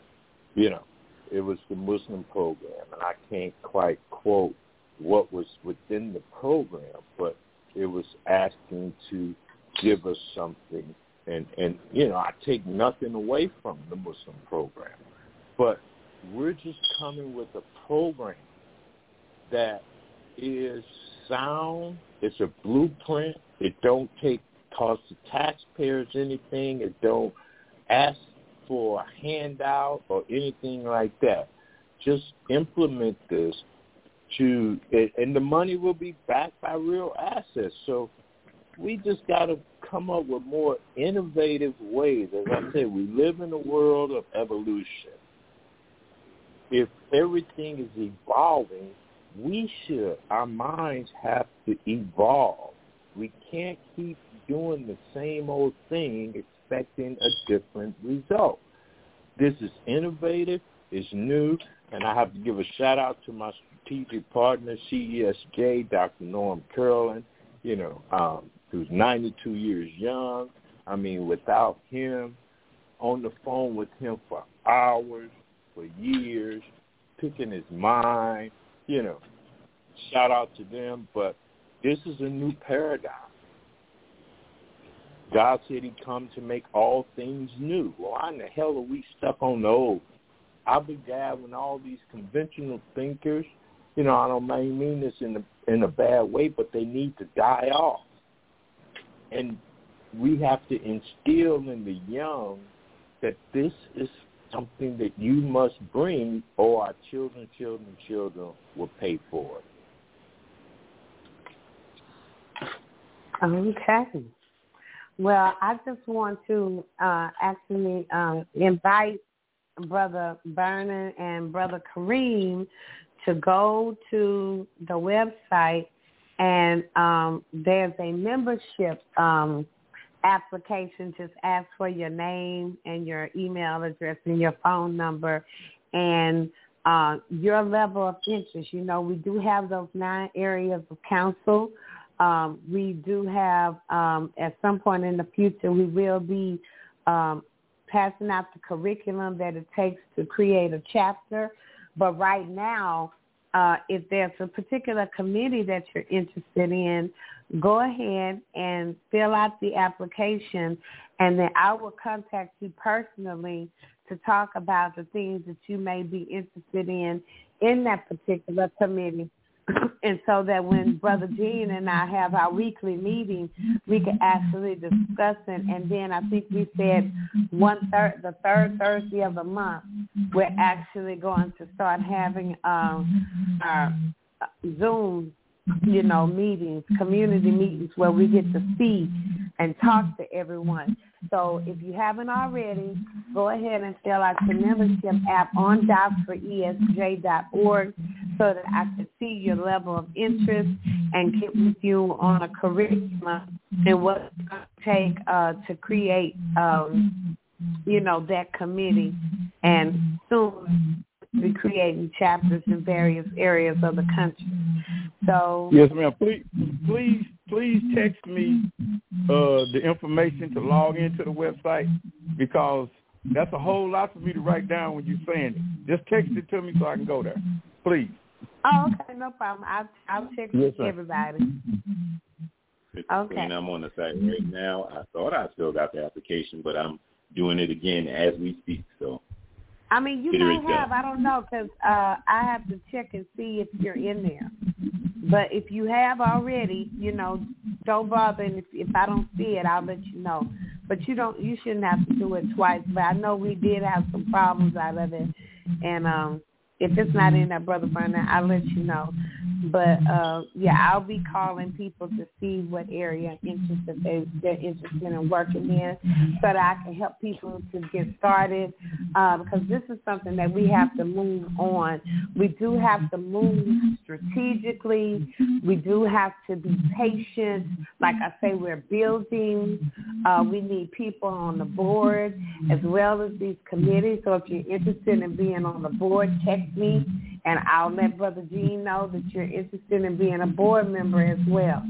Speaker 2: it was the Muslim program, and I can't quite quote what was within the program, but it was asking to give us something. And I take nothing away from the Muslim program, but we're just coming with a program that is sound. It's a blueprint. It don't cost the taxpayers anything. It don't ask for a handout or anything like that. Just implement this and the money will be backed by real assets. So we just got to come up with more innovative ways. As I said, we live in a world of evolution. If everything is evolving, our minds have to evolve. We can't keep doing the same old thing expecting a different result. This is innovative, it's new, and I have to give a shout-out to my strategic partner, CESJ, Dr. Norm Carolyn, who's 92 years young. I mean, without him, on the phone with him for hours, for years, picking his mind, shout out to them. But this is a new paradigm. God said he'd come to make all things new. Why in the hell are we stuck on the old? I be glad when all these conventional thinkers, I don't mean this in a bad way, but they need to die off. And we have to instill in the young that this is something that you must bring, or our children will pay for it.
Speaker 1: Okay. Well, I just want to actually invite Brother Vernon and Brother Kareem to go to the website, and there's a membership application. Just ask for your name and your email address and your phone number and your level of interest. We do have those 9 areas of counsel. We do have, at some point in the future, we will be passing out the curriculum that it takes to create a chapter. But right now, if there's a particular committee that you're interested in, go ahead and fill out the application, and then I will contact you personally to talk about the things that you may be interested in that particular committee. And so that when Brother Gene and I have our weekly meeting, we can actually discuss it. And then I think we said the third Thursday of the month, we're actually going to start having our Zoom, meetings, community meetings where we get to see and talk to everyone. So if you haven't already, go ahead and fill out your membership app on docs4esj.org so that I can see your level of interest and get with you on a curriculum and what it's going to take to create, that committee. And soon be creating chapters in various areas of the country. So
Speaker 4: yes, ma'am. Please text me the information to log into the website, because that's a whole lot for me to write down when you're saying it. Just text it to me so I can go there, please.
Speaker 1: Oh, okay, no problem. I'll check with everybody. Okay.
Speaker 3: And I'm on the site right now. I thought I still got the application, but I'm doing it again as we speak. So.
Speaker 1: I mean, you might have. I don't know, because I have to check and see if you're in there. But if you have already, don't bother. And if I don't see it, I'll let you know. But you shouldn't have to do it twice. But I know we did have some problems out of it. And if it's not in there, Brother Vernon, I'll let you know. But, I'll be calling people to see what area they're interested in working in so that I can help people to get started, because this is something that we have to move on. We do have to move strategically. We do have to be patient. Like I say, we're building. We need people on the board as well as these committees. So if you're interested in being on the board, text me, and I'll let Brother Gene know that you're interested in being a board member as well.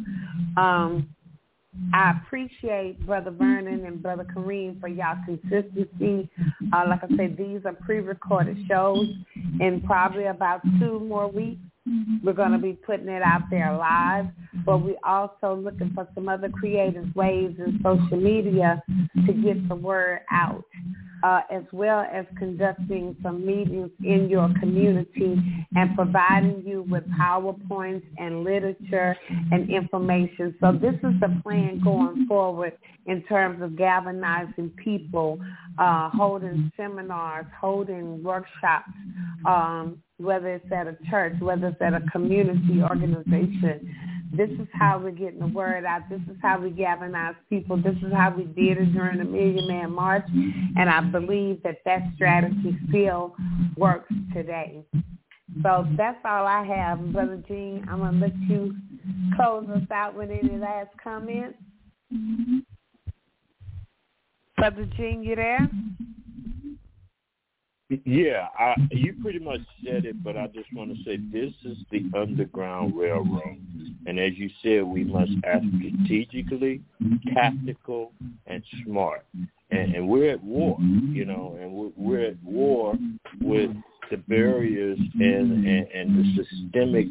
Speaker 1: I appreciate Brother Vernon and Brother Kareem for y'all consistency. Like I said, these are pre-recorded shows. In probably about 2 more weeks, we're going to be putting it out there live. But we're also looking for some other creative ways in social media to get the word out. As well as conducting some meetings in your community and providing you with PowerPoints and literature and information. So this is the plan going forward in terms of galvanizing people, holding seminars, holding workshops, whether it's at a church, whether it's at a community organization. This is how we're getting the word out. This is how we galvanize people. This is how we did it during the Million Man March. And I believe that strategy still works today. So that's all I have. Brother Gene, I'm going to let you close us out with any last comments. Brother Gene, you there?
Speaker 2: Yeah, you pretty much said it, but I just want to say this is the Underground Railroad. And as you said, we must act strategically, tactical, and smart. And we're at war, and we're at war with the barriers and the systemic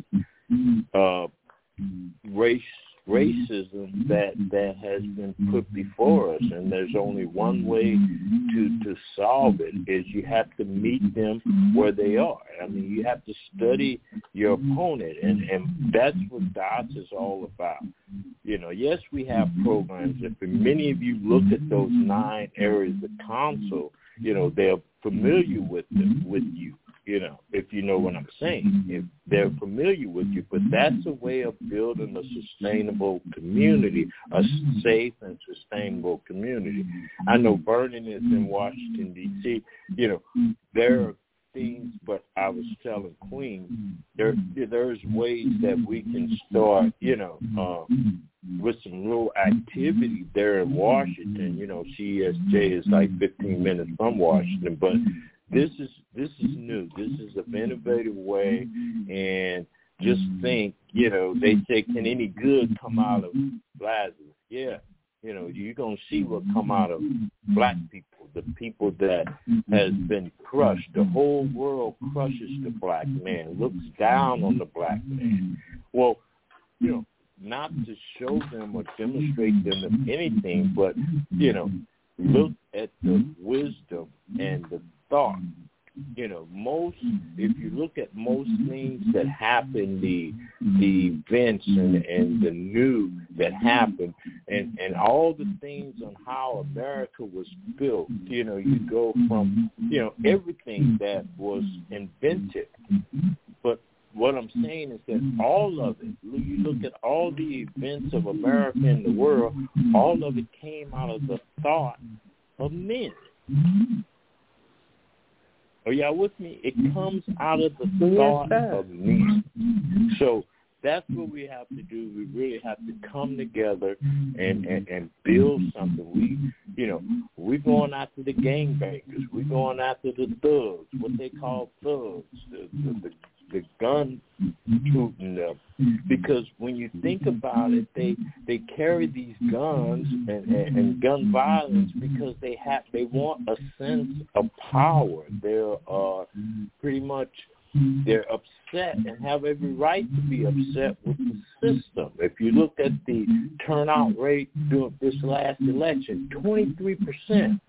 Speaker 2: racism that has been put before us, and there's only one way to solve it, is you have to meet them where they are. I mean, you have to study your opponent, and that's what DOTS is all about. Yes, we have programs, and for many of you look at those 9 areas of council, they're familiar with you. If you know what I'm saying, if they're familiar with you, but that's a way of building a sustainable community, a safe and sustainable community. I know Vernon is in Washington, D.C., there are things, but I was telling Queen, there's ways that we can start, with some real activity there in Washington. CSJ is like 15 minutes from Washington, but this is new. This is an innovative way, and just think, they say, can any good come out of Lazarus? Yeah, you're going to see what come out of black people, the people that has been crushed. The whole world crushes the black man, looks down on the black man. Well, not to show them or demonstrate them of anything, but, look at the wisdom and the thought. If you look at most things that happened, the events and the new that happened, and all the things on how America was built. You know, you go from, you know, everything that was invented. But what I'm saying is that all of it, you look at all the events of America and the world, all of it came out of the thought of men. Are y'all with me? It comes out of the thought of men. So that's what we have to do. We really have to come together and build something. We're going after the gangbangers. We're going after the thugs, what they call thugs, the gun shooting them. Because when you think about it, they carry these guns and gun violence because they want a sense of power. They're upset and have every right to be upset with the system. If you look at the turnout rate during this last election, 23%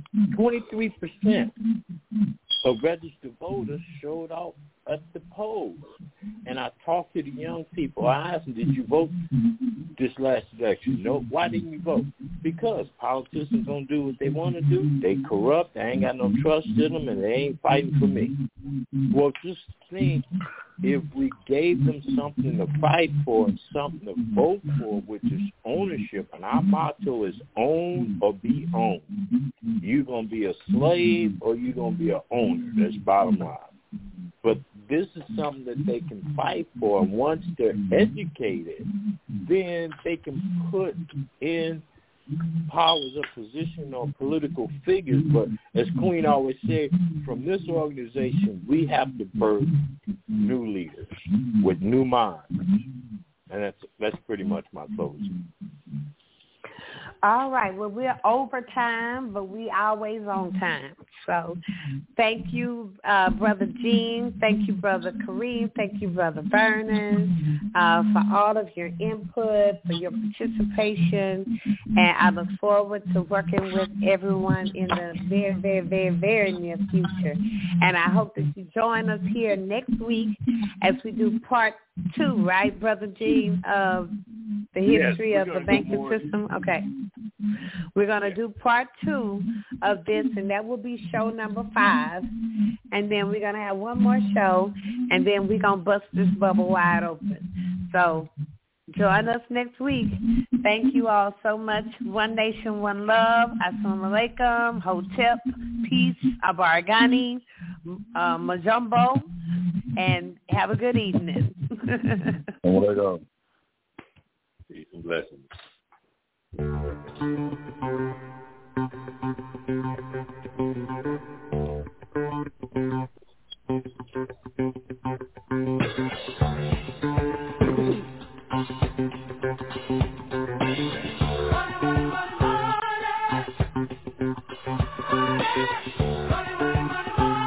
Speaker 2: of registered voters showed up at the polls. And I talked to the young people. I asked them, did you vote this last election? No. Why didn't you vote? Because politicians don't do what they want to do. They corrupt. I ain't got no trust in them, and they ain't fighting for me. Well, just think if we gave them something to fight for and something to vote for, which is ownership, and our motto is own or be owned. You're going to be a slave or you're going to be an owner. That's bottom line. But this is something that they can fight for. And once they're educated, then they can put in powers of position or political figures. But as Queen always said, from this organization, we have to birth new leaders with new minds. And that's pretty much my closing.
Speaker 1: All right. Well, we're over time, but we always on time. So thank you, Brother Gene. Thank you, Brother Kareem. Thank you, Brother Vernon, for all of your input, for your participation. And I look forward to working with everyone in the very, very, very, very near future. And I hope that you join us here next week as we do part 2, right, Brother Gene, of the history of the banking system? Okay. We're going to do part 2 of this, and that will be show number 5. And then we're going to have one more show, and then we're going to bust this bubble wide open. So join us next week. Thank you all so much. One nation, one love. Assalamu alaikum. Hotep. Peace. Abaragani. Majumbo. And have a good evening.
Speaker 3: Peace and blessings.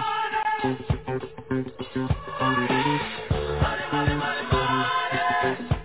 Speaker 5: Money.